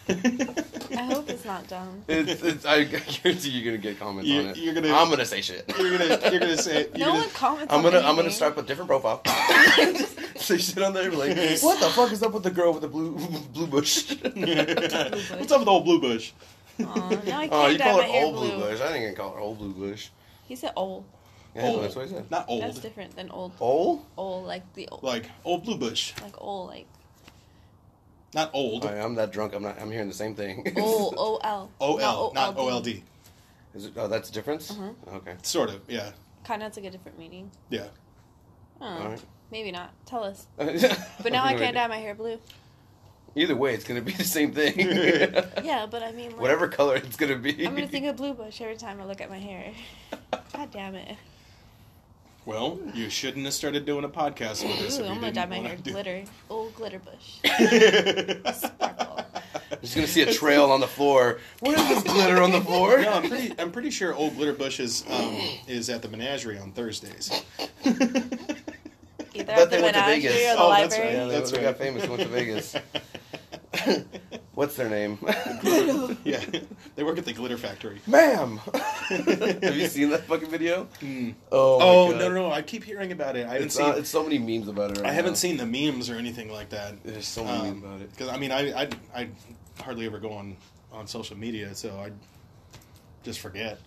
I hope it's not dumb. I guarantee you're going to get comments on it. You're gonna- I'm going to say shit. You're gonna say it. No one comments I'm on gonna anything. start with a different profile. Say shit on there like, what the fuck is up with the girl with the blue bush? What's up with old blue bush? Aw, now I can't Oh, you dye call my her hair old blue blue. bush. I didn't call her old blue bush. He said old. Yeah, Old. that's what I said. Not old. That's different than old. Old? Old, like the old. Like old blue bush. Like old, like Not old. I'm that drunk. I'm hearing the same thing. old, O-L. OL, not OLD. OLD. Is it, oh, that's a difference? Mhm. Okay. Sort of, yeah. Kind of has like a different meaning. Yeah. Oh, Alright. maybe not. Tell us. But But now I can't dye my hair blue. Either way, it's gonna be the same thing. Yeah, but I mean, like, Whatever color it's gonna be. I'm gonna think of blue bush every time I look at my hair. God damn it. Well, you shouldn't have started doing a podcast with us. Ooh, if you I'm gonna dye didn't my wanna hair do- glitter. Old glitter bush. no, Sparkle. Just gonna see a trail on the floor. What is this glitter on the floor? I'm pretty sure old glitter bush is at the menagerie on Thursdays. Either But at the they went to menagerie Vegas. or the Oh, that's library. Yeah, That's they right. got famous. They went to Vegas. What's their name? Yeah, they work at the glitter factory. Ma'am! Have you seen that fucking video? Mm. Oh, Oh my God. no! I keep hearing about it. I haven't It's, seen. it's so many memes about it right I haven't now. seen the memes or anything like that. There's so many memes about it. Because I mean, I hardly ever go on social media, so I just forget.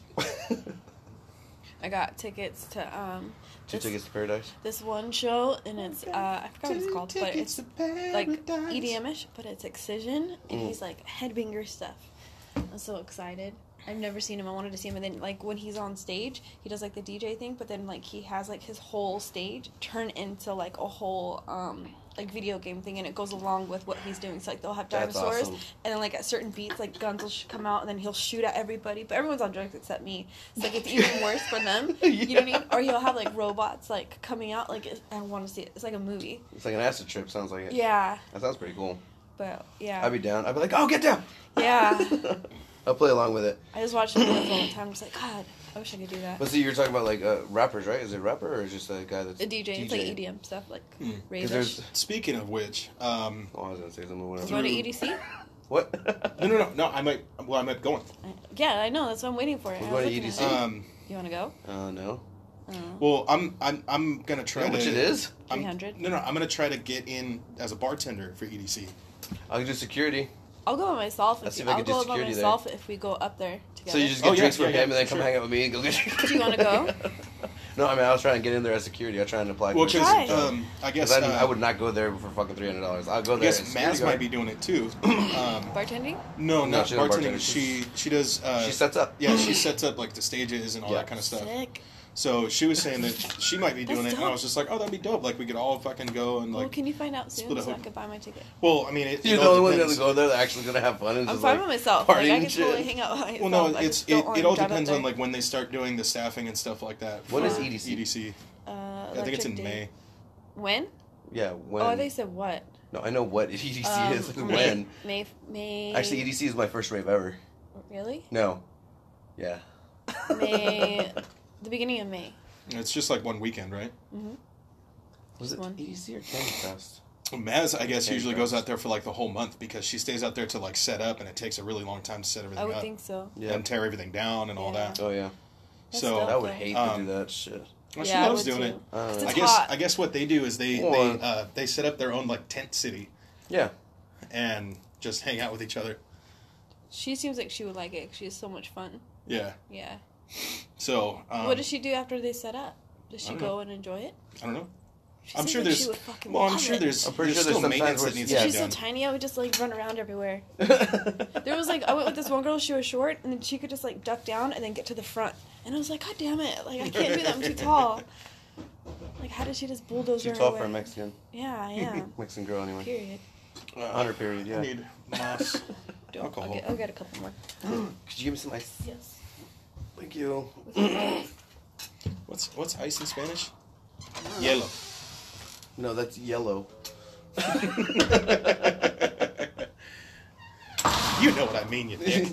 I got tickets to 2 tickets to paradise. this one show, and it's I forgot what it's called, but it's like EDM-ish, but it's Excision, and he's like headbanger stuff. I'm so excited. I've never seen him. I wanted to see him, and then like when he's on stage, he does like the DJ thing, but then like he has like his whole stage turn into like a whole like video game thing, and it goes along with what he's doing. So like they'll have That's dinosaurs, awesome. and then like at certain beats, like guns will come out, and then he'll shoot at everybody. But everyone's on drugs except me. So like it's even worse for them. You know what I mean? Or he'll have like robots like coming out. Like I want to see it. It's like a movie. It's like an acid trip, sounds like it. Yeah, That sounds pretty cool. but yeah, I'd be down. I'd be like, oh, get down! yeah. I'll play along with it. I just watched it for a long time. I'm just like, God, I wish I could do that. But see, you're talking about like rappers, right? Is it rapper or is it just a guy that's A DJ. It's like EDM stuff, like Hmm. rave-ish. there's- Speaking of which, Oh, I was gonna say something. You Whatever. going to EDC? What? no. I might going. Yeah, I know. That's what I'm waiting for. We're I was going to looking at EDC? it. You want to go? No. Oh. Well, I'm gonna try You know how to. much it is? I'm- 300? No, I'm gonna try to get in as a bartender for E EDC. I'll do security. I'll go by myself. Let's see If if I I'll can do go by security there. myself if we go up there together. So you just Oh, get yeah, drinks from yeah, him and then for come sure. hang out with me and go get. Do you wanna go? No, I mean I was trying to get in there as security. I was trying to apply Well, for because Try. I guess I would not go there for fucking $300. I'll go I there. guess as Maz security might guard. be doing it too. Bartending? No, not she doesn't bartending. bartend. She does. She sets up. Yeah, she sets up like the stages and all Yeah. that kind of stuff. Sick. So she was saying that she might be doing That's it, and I dope. was just like, oh, that'd be dope. Like we could all fucking go and Well, like. can you find out soon split a so I hook. could buy my ticket? Well, I mean, it You're the all only one depends. gonna go there that's actually gonna have fun and I'm just fine like by myself. partying Like, I and can shit. totally hang out by myself. Well, no, I it's just don't it wanna all drive up depends there. on like when they start doing the staffing and stuff like that. What is for EDC? EDC. I think it's Electric in Day. May. When? Yeah, when? Oh, they said what? No, I know what EDC is. May- When? May. Actually, EDC is my first rave ever. Really? No. Yeah. May. The beginning of May. It's just like one weekend, right? Mm-hmm. Was it One. EDC or Candy Fest? Well, Maz, I guess, Okay, usually thanks. goes out there for like the whole month because she stays out there to like set up, and it takes a really long time to set everything I would up think so. Yeah. and tear everything down and all Yeah. that. Oh yeah. That's So dope, I would though. hate Um, to do that shit. Well, Yeah, she I loves would doing too. it. It's I guess hot. I guess what they do is they set up their own like tent city Yeah. and just hang out with each other. She seems like she would like it. 'Cause she has so much fun. Yeah. Yeah. So What does she do after they set up? Does she don't go know. and enjoy it? I don't know. She I'm seems sure like there's. She would fucking Well, I'm love sure it. there's. I'm pretty there's sure still there's maintenance sometimes that needs where- to be She's so done. tiny. I would just like run around everywhere. There was like I went with this one girl. She was short, and then she could just like duck down and then get to the front. And I was like, God damn it! Like I can't do that. I'm too tall. Like how did she just bulldoze Too her tall way? for a Mexican. Yeah, I am. Mexican girl, anyway. Period. 100 period, yeah. I need moss. Don't. Alcohol. I'll get a couple more. Could you give me some ice? Yes. Thank you. What's ice in Spanish? Yellow. No, that's yellow. You know what I mean, you dick.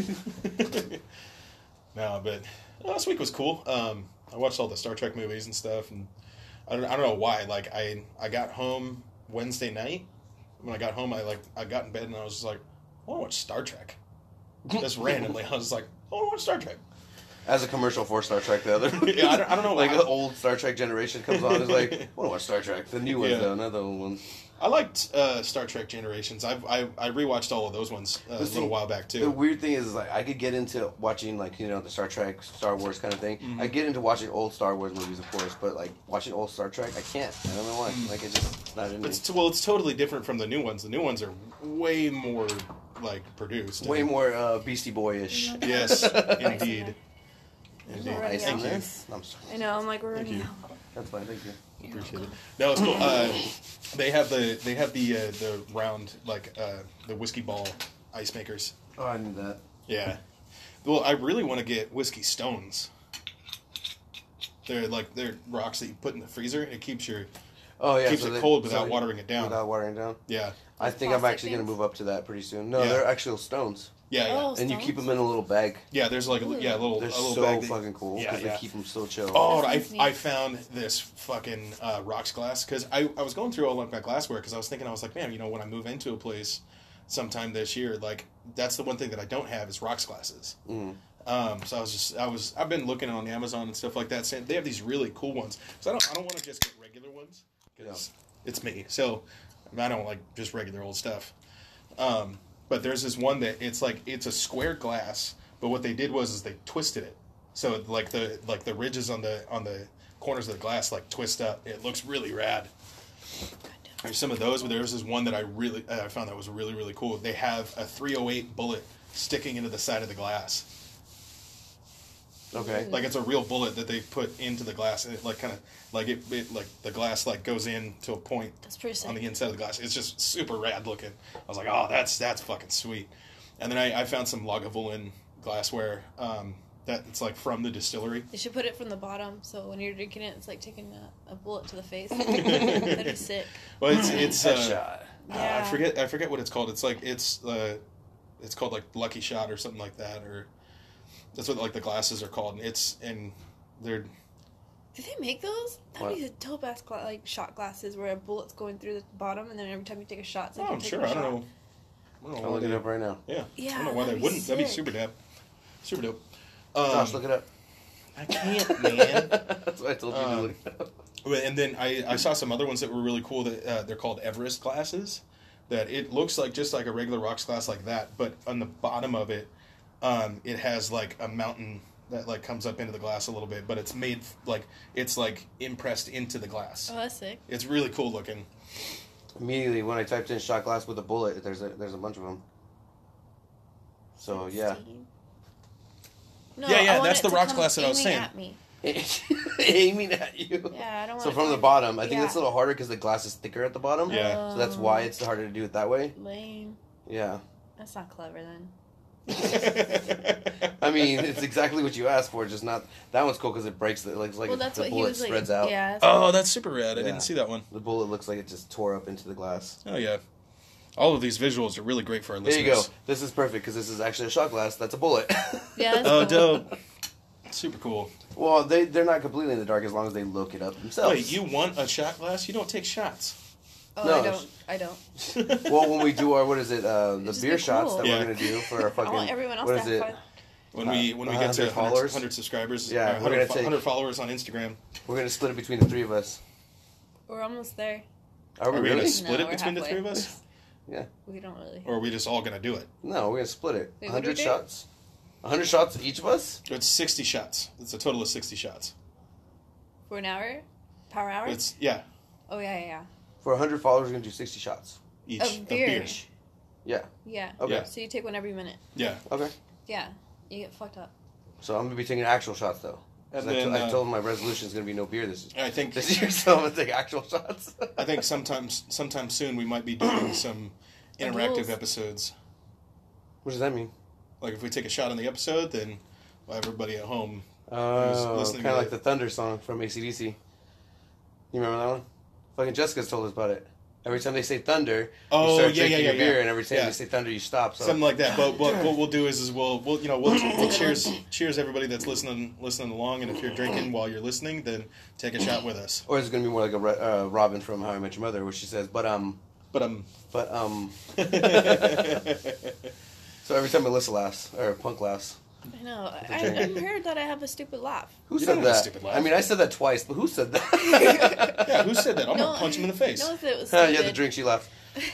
No, but last week was cool. I watched all the Star Trek movies and stuff, and I don't know why. Like I got home Wednesday night. When I got home, I got in bed and I was just like, I want to watch Star Trek. Just randomly, I was like, I want to watch Star Trek. As a commercial for Star Trek, the other. Yeah, I don't know. Like why. an old Star Trek generation comes on, is like, I want to watch Star Trek. The new ones, Yeah. though, not the old ones. I liked Star Trek Generations. I rewatched all of those ones a little while back The too. weird thing is, like, I could get into watching, like, you know, the Star Trek, Star Wars kind of thing. Mm-hmm. I get into watching old Star Wars movies, of course, but, like, watching old Star Trek, I can't. I don't know why. Like, it's just not in me. It's totally different from the new ones. The new ones are way more like produced. Way more Beastie Boy-ish. Yes, indeed. Indeed. Alright, Ice yeah. in Thank you. this? I'm sorry. I know. I'm like we're Thank running you. out. That's fine, thank you. Appreciate it. No, it's cool. They have the round the whiskey ball ice makers. Oh, I knew that. Yeah. Well, I really want to get whiskey stones. They're rocks that you put in the freezer. It keeps it Oh, yeah. cold without watering it down. Without watering it down. Yeah. I think I'm Plastic actually going to things? move up to that pretty soon. No, Yeah. they're actual stones. Yeah, yeah. Oh, And you stones? keep them in a little bag. Yeah, there's like a little They're little so bag that- fucking cool Yeah, because yeah. they keep them so chill. Oh, That I sounds neat. I found this fucking rocks glass because I was going through all of my glassware because I was like, man, you know, when I move into a place sometime this year, like that's the one thing that I don't have is rocks glasses. Mm. So I've been looking on Amazon and stuff like that. Saying they have these really cool ones. So I don't want to just get regular ones because it's me. So I don't like just regular old stuff. But there's this one that it's a square glass, but what they did was they twisted it. So like the ridges on the corners of the glass like twist up. It looks really rad. There's some of those, but there's this one that I found that was really, really cool. They have a 308 bullet sticking into the side of the glass. Okay. Like it's a real bullet that they put into the glass, and it like kind of like it like the glass like goes in to a point That's pretty sick. on the inside of the glass. It's just super rad looking. I was like, oh, that's fucking sweet. And then I found some Lagavulin glassware that it's like from the distillery. You should put it from the bottom, so when you're drinking it, it's like taking a bullet to the face. That'd be sick. Well, it's Headshot. Yeah. I forget what it's called. It's like it's called like Lucky Shot or something like that, or that's what like the glasses are called. And they're Do they make those? That'd What? be the dope ass like shot glasses where a bullet's going through the bottom, and then every time you take a shot, it's like oh, you're I'm taking sure. a I don't shot. know. I don't know I'll why look it they- up right now. Yeah. Yeah, I don't know why they that'd be wouldn't. That'd be sick. super dope. Super dope. Josh, look it up. I can't, man. That's what I told you to look it up. And then I saw some other ones that were really cool. That they're called Everest glasses. That it looks like just like a regular rocks glass like that, but on the bottom of it, it has like a mountain that like comes up into the glass a little bit, but it's made like it's like impressed into the glass. Oh, that's sick. It's really cool looking. Immediately when I typed in shot glass with a bullet, there's a bunch of them. So yeah, 16. No, Yeah, I want that's it the to rocks come glass that I was aiming saying. at me. aiming at you. Yeah, I don't want. So it from to the come- bottom, I think Yeah. it's a little harder because the glass is thicker at the bottom. Yeah. So that's why it's harder to do it that way. Lame. Yeah. That's not clever then. I mean, it's exactly what you asked for. Just not that one's cool because it breaks the like Well, that's the what he bullet was like. spreads out. Yeah. That's Oh, that's super rad. I Yeah. didn't see that one. The bullet looks like it just tore up into the glass. Oh yeah. All of these visuals are really great for our There listeners. you go. This is perfect because this is actually a shot glass. That's a bullet. Yeah. That's Oh, cool. dope. Super cool. Well, they're not completely in the dark as long as they look it up themselves. Wait, you want a shot glass? You don't take shots. Oh, No, I don't. Well, when we do our the just beer be shots cool. that Yeah. we're gonna do for our I fucking want everyone else what to is have it? fun. When we get 100 to followers? 100 subscribers, Yeah, 100 followers on Instagram. We're gonna split it between the three of us. We're almost there. Are we Are we really? gonna split No, it between the halfway. three of us, Yeah. We don't really. or are we just all gonna do it? No, we're gonna split it. Wait, what do we 100 do? shots. 100 shots each of us. It's 60 shots. It's a total of 60 shots. For an hour? Power hour? It's Oh, yeah. For 100 followers, we're gonna do 60 shots. each Of beer. Yeah. Yeah. Okay. Yeah. So you take one every minute. Yeah. Okay. Yeah. You get fucked up. So I'm gonna be taking actual shots though. And 'Cause then, I told him my resolution is gonna be no beer this I think year, so I'm gonna take actual shots. I think sometime soon we might be doing some interactive Duels. episodes. What does that mean? Like if we take a shot on the episode, then everybody at home. Oh, listening kind of to like it. the Thunder song from AC/DC. You remember that one? Fucking Jessica's told us about it. Every time they say thunder, Oh, you start yeah, drinking yeah, your beer, yeah. and every time Yeah. they say thunder, you stop. So Something like that. But what we'll do is we'll cheers everybody that's listening along, and if you're drinking while you're listening, then take a shot with us. Or is it gonna be more like a Robin from How I Met Your Mother, where she says, But So every time Melissa laughs or Punk laughs, I know. drink. I've heard that I have a stupid laugh. who You said don't have a that? stupid laugh. I mean, I said that twice, but who said that? yeah, who said that? I'm gonna punch him in the face. No one said it was You stupid. had the drink. She laughed.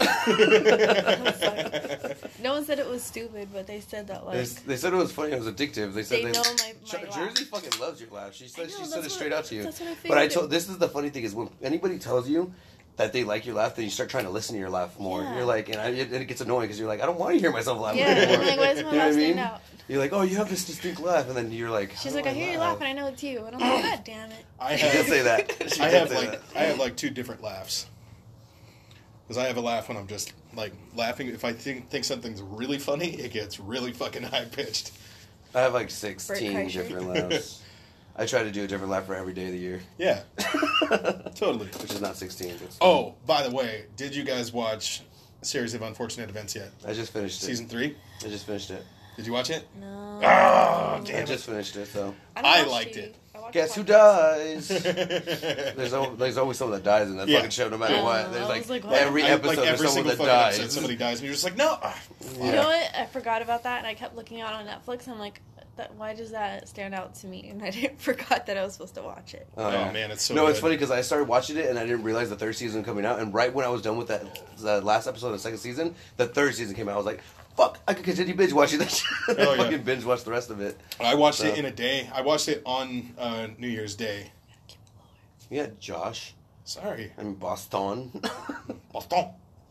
No one said it was stupid, but they said that like They said it was funny. It was addictive. They said they know my laugh. Jersey fucking loves your laugh. She said I know, she said that's it straight what- out to you. that's what I But I figured. told this is the funny thing is when anybody tells you that they like your laugh, then you start trying to listen to your laugh more. Yeah. You're like, and it gets annoying because you're like, I don't want to hear myself laugh Yeah, anymore. I'm like, why does my You know laugh what I stand mean? out? You're like, oh, you have this distinct laugh, and then you're like, She's how like, do I hear you laugh and I know it's you, and I'm like, God damn it. I She did have say that. She I did have say like that. I have like two different laughs. Because I have a laugh when I'm just like laughing. If I think something's really funny, it gets really fucking high pitched. I have like 16 Kreischer. different laughs. I try to do a different laugh for every day of the year, Yeah, totally. which is not 16. It's Oh, by the way, did you guys watch a series of unfortunate events yet? I just finished it. Season 3? I just finished it. Did you watch it? No. Oh, I damn just finished it, so. don't I watch liked TV. it. I watch Guess who podcasts. dies? it. There's always someone that dies in that Yeah. fucking show, no matter what. There's I like, was like, what? every episode like there's every someone single that fucking dies. episode, somebody dies, and you're just like, no. You Yeah. know what? I forgot about that, and I kept looking out on Netflix. I'm like, why does that stand out to me? And I forgot that I was supposed to watch it. Oh, yeah. man, it's so No, it's good. funny because I started watching it and I didn't realize the third season was coming out. And right when I was done with the last episode of the second season, the third season came out. I was like, fuck, I could continue binge watching that shit. Oh, yeah. Fucking binge watch the rest of it. I watched So- it in a day. I watched it on New Year's Day. Yeah, Josh. Sorry. I mean, Boston. Boston.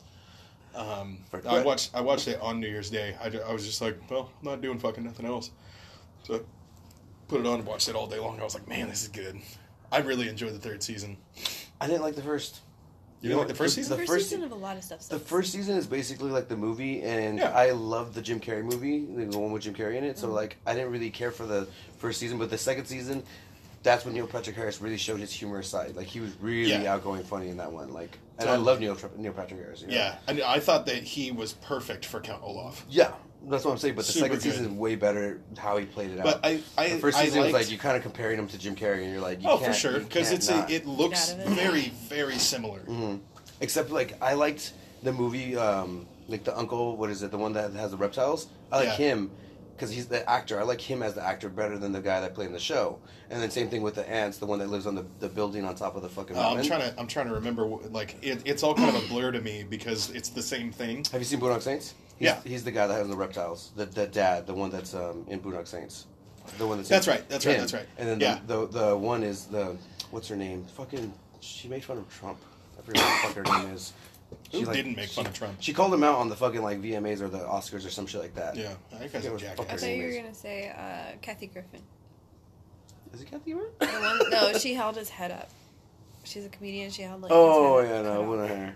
For I what? watched it on New Year's Day. I was just like, well, I'm not doing fucking nothing else. So I put it on and watched it all day long. I was like, man, this is good. I really enjoyed the third season. I didn't like the first. You didn't like the first season? The first season of a lot of stuff. The sucks. first season is basically like the movie, and Yeah. I love the Jim Carrey movie, the one with Jim Carrey in it. So like, I didn't really care for the first season, but the second season, that's when Neil Patrick Harris really showed his humorous side. Like he was really Yeah. outgoing, funny in that one. Like, and I Totally. love Neil Patrick Harris. You know? Yeah, I thought that he was perfect for Count Olaf. Yeah, that's what I'm saying. But the Super second season good. is way better how he played it out. But I the first I season was liked- like you kind of comparing him to Jim Carrey, and you're like, you oh, can't, for sure, you because can't it not. looks Get out of it. very, very similar. Mm-hmm. Except like I liked the movie, like the uncle. What is it? The one that has the reptiles. I like Yeah. him because he's the actor. I like him as the actor better than the guy that played in the show. And then same thing with the ants, the one that lives on the building on top of the fucking mountain. I'm trying to remember. Like it's all kind of a blur to me because it's the same thing. Have you seen Boondock Saints? He's the guy that has the reptiles. The dad, the one that's in Boondock Saints. The one that's That's in- right, that's right, him. that's right. And then Yeah. the one is the what's her name? Fucking she made fun of Trump. I forget what the fuck her name is. Who didn't make fun of Trump? She called him out on the fucking like VMAs or the Oscars or some shit like that. Yeah, I guys It are was jackasses. I fucking- thought you were Anyways. gonna say Kathy Griffin. Is it Kathy Griffin? The one, no, she held his head up. She's a comedian. She held like. Oh his head yeah, up, no, cut one off. of her.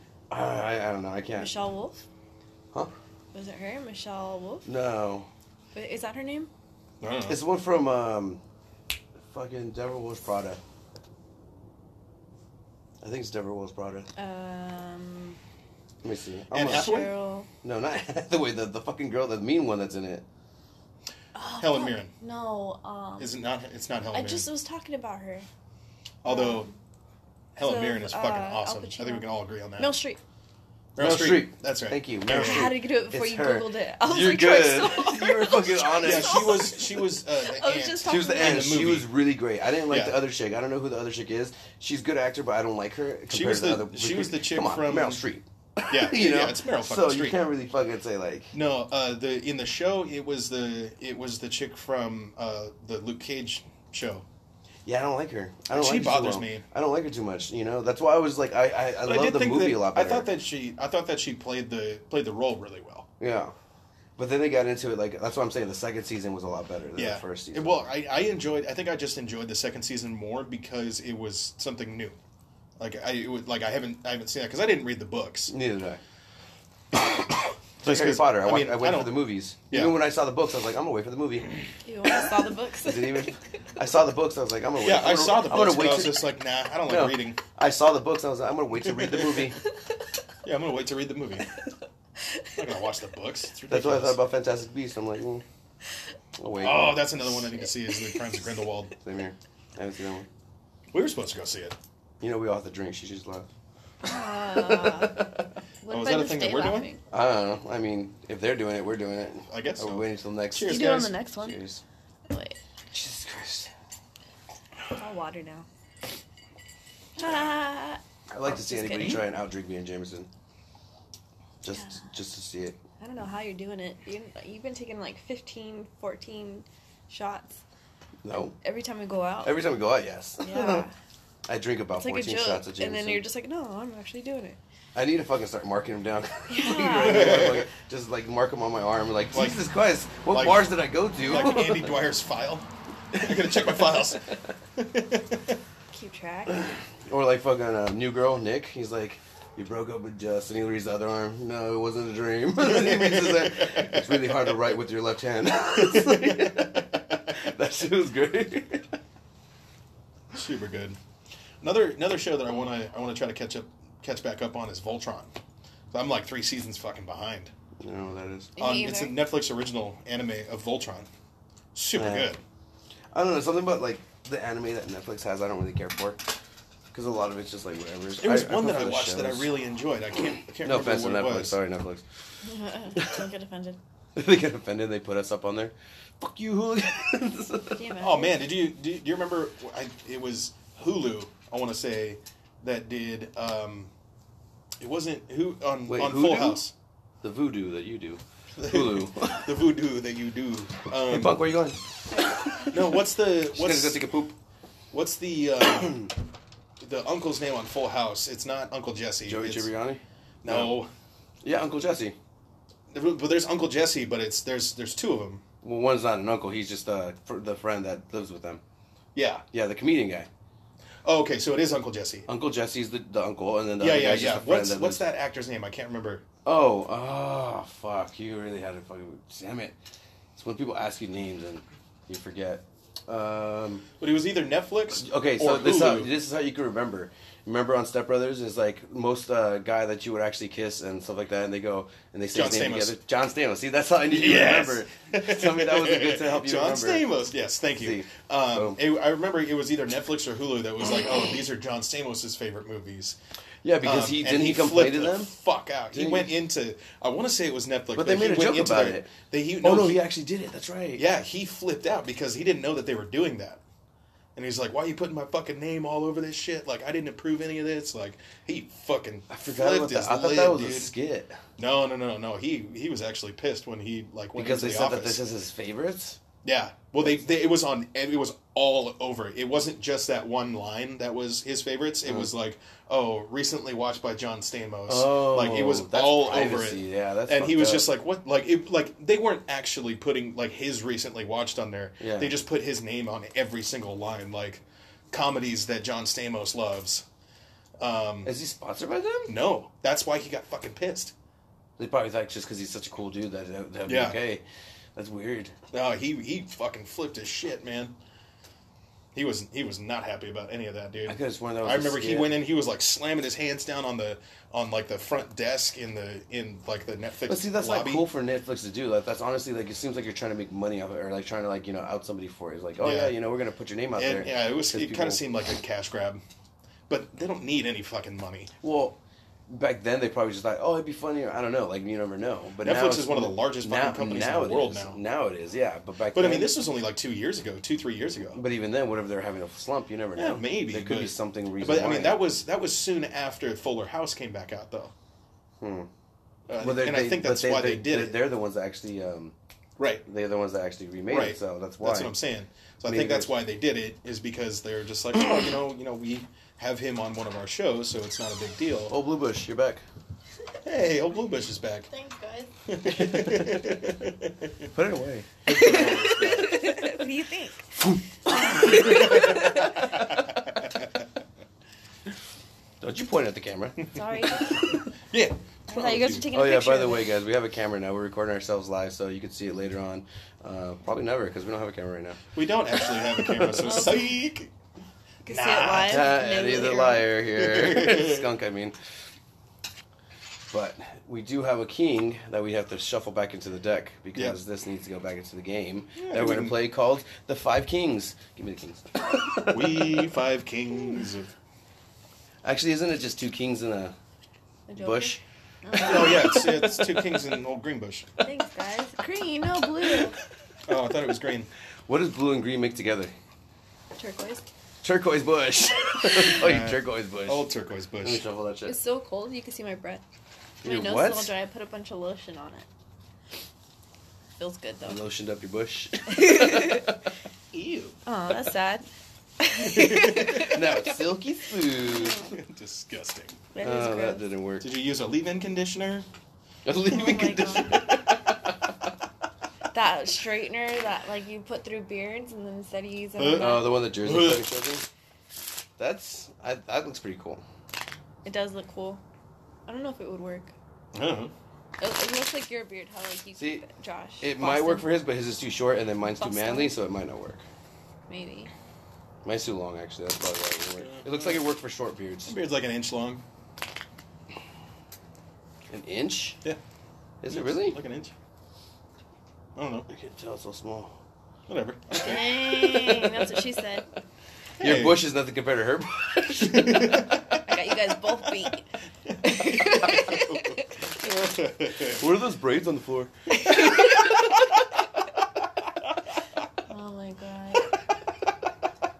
I don't know. I can't. Michelle Wolf. Huh? Was it her? Michelle Wolf. No, Is that her name? I don't know. it's the one from fucking Devil Wears Prada. I think it's Devil Wears Prada. Let me see. Anne Hathaway? Cheryl. No, not Hathaway. The fucking girl, the mean one that's in it. Oh, Helen fuck. Mirren. No. Is it not? It's not Helen I Mirren. just was talking about her. Although Helen so, Mirren is fucking Al awesome. I think we Pacino. can all agree on that. Meryl Streep. Meryl Streep. That's right. Thank you. I Meryl Streep. had to do it before It's you her. googled it. I was You're like, good. trying so You were fucking honest. Yeah, she was the I was aunt. just She was the talking end. the She movie. was really great. I didn't like Yeah. the other chick. I don't know who the other chick is. She's a good actor, but I don't like her. She was compared to the other she was the chick Come on, from Meryl Streep. Yeah, You know? yeah, it's Meryl So fucking you Streep. can't really fucking say like. No, in the show it was the chick from the Luke Cage show. Yeah, I don't like her. I don't She like her too bothers well. me. I don't like her too much. You know, that's why I was like, I But love did the think movie that- a lot I better. thought that she played the role really well. Yeah, but then they got into it. Like that's what I'm saying. The second season was a lot better than Yeah. the first season. Well, I just enjoyed the second season more because it was something new. Like I haven't seen that because I didn't read the books. Neither did I. It's like Harry 'cause, Potter. I I wait mean, I for don't- the movies. Yeah. Even when I saw the books, I was like, I'm gonna wait for the movie. You want to saw the books? I didn't even. I saw the books. I was like, I'm gonna wait. Yeah, I'm I gonna- saw the I'm gonna books, but wait I was to- just like, nah, I don't No. like reading. I saw the books. I was like, I'm gonna wait to read the movie. Yeah, I'm gonna wait to read the movie. I'm not gonna watch the books. It's That's what I ridiculous. thought about Fantastic Beasts. I'm like, I'll wait. Oh, that's another one I need to see is the Crimes of Grindelwald. Same here. I haven't seen that one. We were supposed to go see it. You know, we all have to drink. She just left. Oh, is that a thing that we're doing? I don't know. I mean, if they're doing it, we're doing it. I guess Are so. we waiting until next? Cheers, You do it on guys. the next one. Cheers. Wait, Jesus Christ. I'll water now. Ah. I'd like to Just see anybody kidding. try and outdrink me and Jameson. Just to see it. I don't know how you're doing it. You've been taking like 15, 14 shots No. every time we go out. Every time we go out, yes. Yeah. I drink about It's like a 14 joke. shots of Jameson. And then you're just like, no, I'm actually doing it. I need to fucking start marking them down. Yeah. Just like mark them on my arm. Like, Like- Jesus Christ, what like- bars did I go to? Like Andy Dwyer's file. I gotta check my files. Keep track. Or like fucking New Girl, Nick. He's like, you broke up with Jess, and he reads the other arm. No, it wasn't a dream. He reads his hand. It's really hard to write with your left hand. It's like- that shit was great. Super good. Another show that I wanna try to catch back up on is Voltron. I'm like 3 seasons fucking behind. I don't know what that is. Me It's a either. Netflix original anime of Voltron. Super Yeah. good. I don't know, something about like the anime that Netflix has I don't really care for. Because a lot of it's just like whatever. There was one that I prefer the watched that I shows. really enjoyed. I can't No remember offense to what it Netflix. was. Sorry, Netflix. Don't get offended. They get offended. They put us up on there. Fuck you, hooligans. Damn it. Oh man, do you remember? It was Hulu. I want to say that did. It wasn't who on Wait, on Hoodoo? Full House. The voodoo that you do. Hulu. The voodoo that you do. Hey, Punk, where you going? No, what's Just gonna go take a poop. what's the uncle's name on Full House? It's not Uncle Jesse. Joey It's- Tribbiani? No, Yeah, Uncle Jesse. but there's Uncle Jesse, but there's 2 of them. Well, one's not an uncle. He's just the friend that lives with them. Yeah. Yeah, the comedian guy. Oh, okay, so it is Uncle Jesse. Uncle Jesse's the uncle, and then the Yeah, other yeah, guy's yeah. just the friend What's lives- that actor's name? I can't remember. Oh, fuck. You really had to fucking... Damn it. It's when people ask you names and you forget. But it was either Netflix. Okay, so or this Hulu. is how you can remember. Remember on Step Brothers is like most guy that you would actually kiss and stuff like that, and they go and they say his name John Stamos. together. John Stamos. See, that's how I need you to Yes. remember. Tell me that was a good to help you John remember. Stamos. Yes, thank you. See. Boom. I remember it was either Netflix or Hulu that was like, "Oh, these are John Stamos' favorite movies." Yeah, because And didn't he complain flipped to the them. Fuck out. He Didn't he? went into. I want to say it was Netflix, But they made he a went joke into about their- it. He He actually did it. That's right. Yeah, he flipped out because he didn't know that they were doing that. And he's like, "Why are you putting my fucking name all over this shit? Like, I didn't approve any of this." Like, he fucking I forgot about flipped that. his I thought lid, that was dude. a skit No. He was actually pissed when he like went because into they the said that office. this is his favorites. Yeah. Well, it was all over. It wasn't just that one line that was his favorites. It was like, "Oh, recently watched by John Stamos." Oh, like it was that's all over privacy. it. Yeah, that's and he fucked was up. just like, "What?" Like they weren't actually putting like his recently watched on there. Yeah. They just put his name on every single line, like comedies that John Stamos loves. Is he sponsored by them? No, that's why he got fucking pissed. They probably thought just because he's such a cool dude that'd be Yeah. okay. That's weird. No, he fucking flipped his shit, man. He was not happy about any of that, dude. I could have sworn that was. I a remember he skit. went in. He was like slamming his hands down on the front desk in the Netflix. But see, that's lobby. not cool for Netflix to do. Like, that's honestly like it seems like you're trying to make money off it, or like trying to like out somebody for it. It's like, oh yeah, Yeah. we're gonna put your name out there. And, yeah, it 'Cause kind people- of seemed like a cash grab, but they don't need any fucking money. Well, back then they probably just thought, oh, it'd be funny. Or, I don't know. Like, you never know. But Netflix is one of the largest fucking companies in the world now. Now it is, yeah. But back But then, I mean, this was only like 2 years ago, 3 years ago. But even then, whatever they're having a slump, you never know. Yeah, maybe. There could be something reason But I why. mean, that was soon after Fuller House came back out, though. Well, and I think that's why they did it. They're the ones that actually, right. They're the ones that actually remade Right. it. So that's why. That's what I'm saying. So I think that's why they did it, is because they're just like, oh, you know, we have him on one of our shows, so it's not a big deal. Oh, Blue Bush, you're back. Hey, old Blue Bush is back. Thanks, guys. Put it away. What do you think? Don't you point at the camera. Sorry. Yeah. I thought you guys were taking a Oh, yeah, picture. by the of way, it. guys, we have a camera now. We're recording ourselves live, so you can see it later on. Probably never, because we don't have a camera right now. We don't actually have a camera, so psych. You can see it live. maybe Eddie the later on. liar here. Skunk, I mean. But we do have a king that we have to shuffle back into the deck because this needs to go back into the game that we're going to play called The Five Kings. Give me the kings. We five kings. Actually, isn't it just two kings in a A Joker? bush? Oh, yeah, it's two kings in old green bush. Thanks, guys. Green, no blue. Oh, I thought it was green. What does blue and green make together? Turquoise. Turquoise bush. Oh, you turquoise bush. Old turquoise Let me bush. shuffle that shit. It's so cold, you can see my breath. My Your nose what? is a little dry. I put a bunch of lotion on it. Feels good, though. You lotioned up your bush. Ew. Oh, that's sad. Now it's silky smooth. Disgusting. That is Oh, gross. that didn't work. Did you use a leave-in conditioner? A leave-in my conditioner. That straightener that like you put through beards and then instead you use it on Oh, that. the one that Jersey Cody showed me? That looks pretty cool. It does look cool. I don't know if it would work. Uh-huh. It looks like your beard, how like you See, keep it, Josh. It Boston. might work for his, but his is too short, and then mine's too Boston. manly, so it might not work. Maybe. Mine's too long, actually. That's probably why it won't work. It looks like it worked for short beards. My beard's like an inch long. An inch? Yeah. Is it really? Like an inch. I don't know. I can't tell. It's so small. Whatever. Dang, that's what she said. Your Hey. bush is nothing compared to her bush. I got you guys both beat. What are those braids on the floor? Oh my god.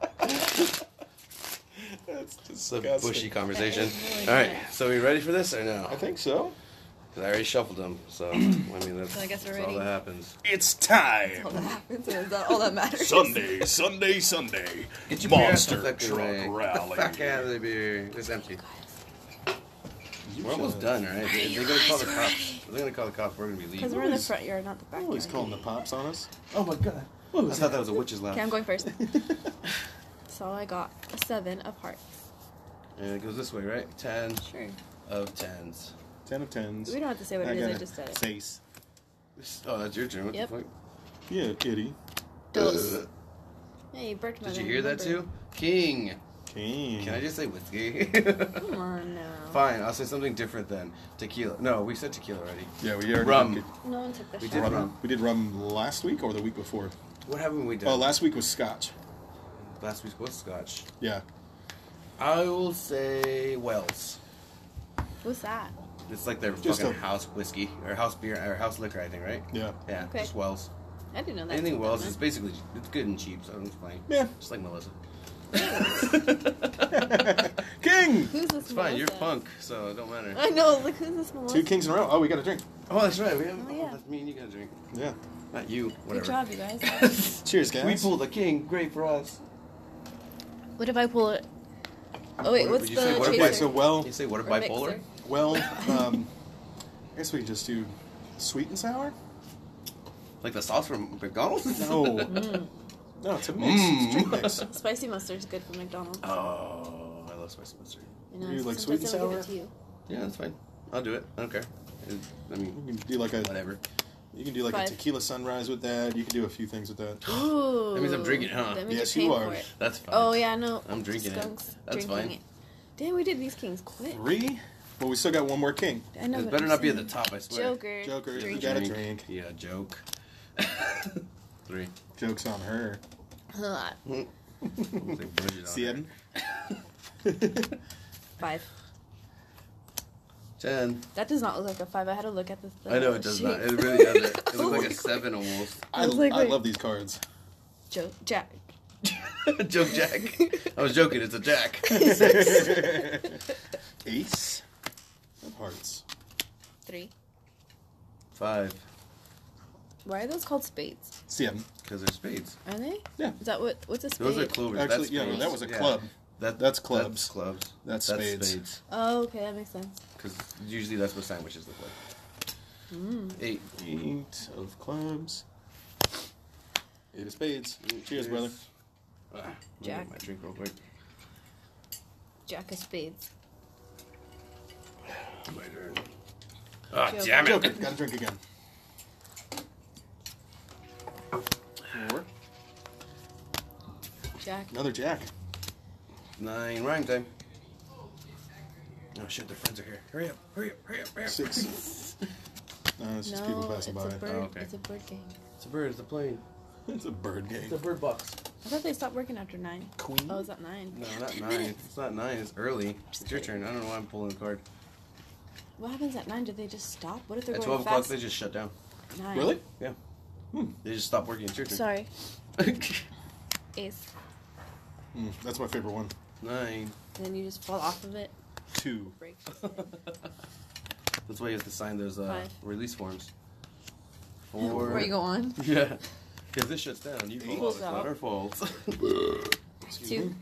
That's It's a disgusting. bushy conversation. That is really All right, nice. so we ready for this or no? I think so. 'Cause I already shuffled them, so I mean that's, So I guess we're that's all ready. that happens. It's time. All that happens is that all that matters. Sunday. Get your Monster beer out the fucking truck way. rally. Get the fuck out of the beer. It's empty. We're almost done, right? They're gonna call the cops. They're gonna call the cops. We're gonna be Because leaving. we're in the front yard, not the back Oh, he's yard. calling the pops on us. Oh my god! I thought that was a witch's laugh. Okay, I'm going first. So I got a 7 of hearts. And it goes this way, right? 10 Sure. of 10s. 10 of 10s. We don't have to say what it is, I just said it. Face. Oh, that's your turn. What Yep. the fuck? Yeah, kitty. Dos. Hey, you burnt my Did you name, hear that remember? too? King. King. Can I just say whiskey? Come on now. Fine, I'll say something different then. Tequila. No, we said tequila already. Yeah, we already Rum. did No one took the We shot. did rum. rum. We did rum last week or the week before? What haven't we done? Oh, last week was scotch. Last week was scotch. Yeah. I will say Wells. What's that? It's like their Just fucking a- house whiskey or house beer or house liquor, I think, right? Yeah. Yeah, Okay. just Wells. I didn't know that. Anything Wells is basically it's good and cheap, so it's fine. Yeah. Just like Melissa. King! Who's this? It's fine. You're Melissa? punk, so it don't matter. I know. Like who's this Melissa? 2 kings in a row. Oh, we got a drink. Oh, that's right. We have. Oh, yeah. That's me and you got a drink. Yeah. Not you. Whatever. Good job, you guys. Cheers, guys. We pulled a king. Great for us. What if I pull it? Oh wait, What- what's would you the say what if chaser? Okay, so well, You say what if Or bipolar? mixer? well, I guess we can just do sweet and sour. Like the sauce from McDonald's? No, no, it's a mix. It's a drink mix. Spicy mustard's good for McDonald's. Oh, I love spicy mustard. You know, You like sometimes sweet and they don't give sour? it to you. Yeah, that's fine. I'll do it. I don't care. I mean, You can do like a whatever. You can do like a 5. tequila sunrise with that. You can do a few things with that. Ooh. That means I'm drinking it, huh? That means Yes, you're you paying are. for it. That's fine. Oh yeah, no. I'm drinking it. Skunks That's drinking fine. It. Damn, we did these kings quick. 3? Well, we still got one more king. I know. It but better I'm not be at saying- the top, I swear. Joker. Joker, you Drink. got a drink. Yeah, joke. 3. Joke's on her. Ugh. Say budget on Sieben. it. 5. 10. That does not look like a 5. I had to look at the I know it does shape. not. It really doesn't. It looks like a 7 almost. I was like, wait. love these cards. Joke, Jack. Joke Jack. I was joking. It's a Jack. Ace of Hearts. 3. 5. Why are those called spades? 7. Because they're spades. Are they? Yeah. Is that what's a spade? Those are clovers. Actually, That's yeah, spades. that was a Yeah. club. That's clubs. That's clubs. That's spades. Oh, okay, that makes sense. Because usually that's what sandwiches look like. 8. 8 of clubs. 8 of spades. Cheers, brother. Let me Jack. get my drink real quick. Jack of spades. My turn. Ah, Joker. damn it. Joker, gotta drink again. 4. Jack. Another Jack. 9. Rhyme time. Oh shit, their friends are here. Hurry up, hurry up, hurry up, hurry up. 6. No, it's just people passing by. it's a bird. Oh, okay. It's a bird game. It's a bird, it's a plane. It's a bird game. It's a bird box. I thought they stopped working after 9. Queen. Oh, is that 9? No, not 9. It's not 9, it's early. It's your turn. I don't know why I'm pulling the card. What happens at 9? Do they just stop? What if they're At going 12 o'clock, fast? they just shut down. 9. Really? Yeah. Hmm. They just stop working. It's your turn. Sorry. Ace. That's my favorite one. 9. And then you just fall off of it. 2. Break. That's why you have to sign those 5. release forms. Where you go on? Yeah. Because this shuts down. You Eight. fall. It's not our fault. 2.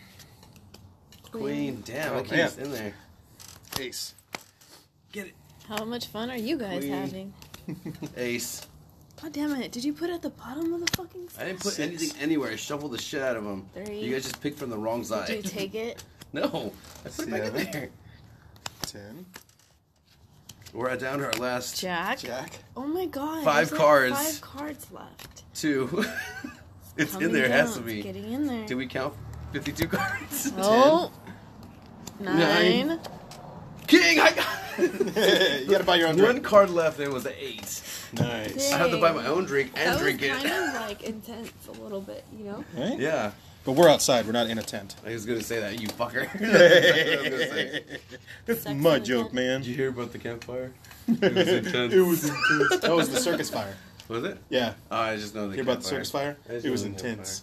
Queen. Damn, I Oh, keep man. this in there. Ace. Get it. How much fun are you guys Queen. having? Ace. God damn it. Did you put it at the bottom of the fucking I didn't put 6. anything anywhere. I shuffled the shit out of them. 3. You guys just picked from the wrong side. Did you take it? No. I put it back in 7. there. 10. We're down to our last Jack? Jack. Oh my god. 5 there's cards. Like 5 cards left. 2. It's Coming in there. It has to down. be. It's getting in there. Did we count 52 cards? Oh. 9. 9. King! I got You gotta buy your own one drink. card left. It was an 8. Nice. I have to buy my own drink and That was drink it. kind of like intense a little bit, you know? Right? Yeah. But we're outside. We're not in a tent. I was gonna say that, you fucker. That's exactly what I was gonna say. That's Sex my in the joke, tent. man. Did you hear about the campfire? It was intense. It was intense. That was the circus fire. Was it? Yeah. Oh, I just know the Hear about the circus fire? I just It was know the intense.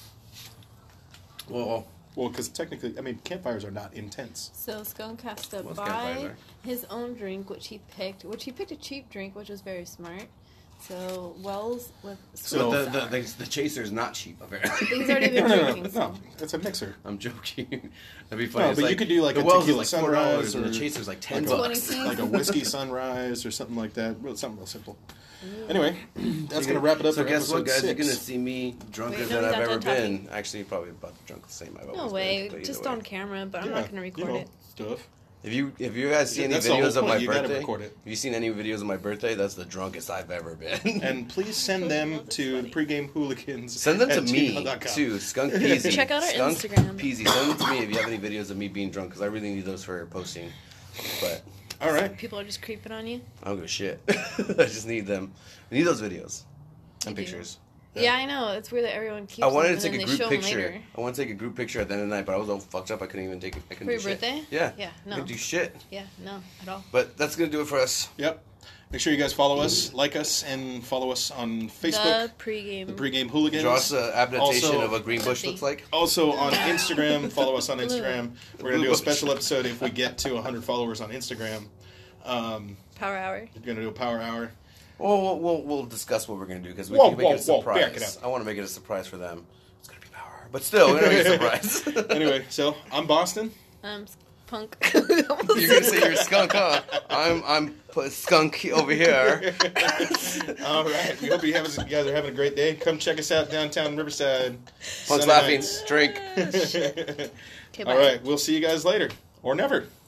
Well, Well, because technically, I mean, campfires are not intense. So Skunk has to Most buy campfires are. his own drink, which he picked a cheap drink, which was very smart. So Wells with So- but the chaser's not cheap, apparently. he's already been drinking. No, it's a mixer. I'm joking. That'd be funny. No, It's but you could do like the a Wells is tequila like $4 sunrise and or the chaser's like $10. Like a- Like a whiskey sunrise or something like that. Well, something real simple. Anyway, that's going to wrap it up So for guess what, episode guys? You're 6. gonna see me drunker Wait, no, than he's I've not ever done been. Actually, probably about drunk the same I've No always way, been. but just either way. on camera, but I'm Yeah, not gonna record it. Stuff. If you guys see Yeah, any that's the whole videos of point, my you gotta birthday, record it. have you seen any videos of my birthday? That's the drunkest I've ever been. And please send them That's to funny. pregame hooligans. Send them to at me gmail.com. too, Skunk Peasy. Check out our Skunk Instagram. Peasy. Send them to me if you have any videos of me being drunk, because I really need those for posting. But All right. People are just creeping on you. I don't give a shit. I just need them. I need those videos and You do. pictures. Yeah, I know. It's weird that everyone keeps I wanted them, to take and a then they group show 'em picture. later. I want to take a group picture at the end of the night, but I was all fucked up. I couldn't even take it. I couldn't For your do shit. birthday? Yeah. Yeah, I no. couldn't do shit. Yeah, no, at all. But that's gonna do it for us. Yep. Make sure you guys follow us, like us, and follow us on Facebook, The pregame. the pregame hooligans. Draw us an adaptation Also- of what green bush looks like. Also on Instagram, follow us on Instagram. We're going to do a Blue special bush. episode if we get to 100 followers on Instagram. Power hour. We're going to do a power hour. Well, we'll discuss what we're gonna do because we Whoa, can make it a whoa, whoa, surprise. back it up. I want to make it a surprise for them. It's gonna be power, hour. But still, we're gonna make it a surprise. Anyway, so I'm Boston. Punk. You're gonna say you're a skunk, huh? I'm skunk over here. All right. We hope you guys are having a great day. Come check us out downtown Riverside. Punk's Sunday laughing. nights. Drink. Okay, bye. All right. We'll see you guys later. Or never.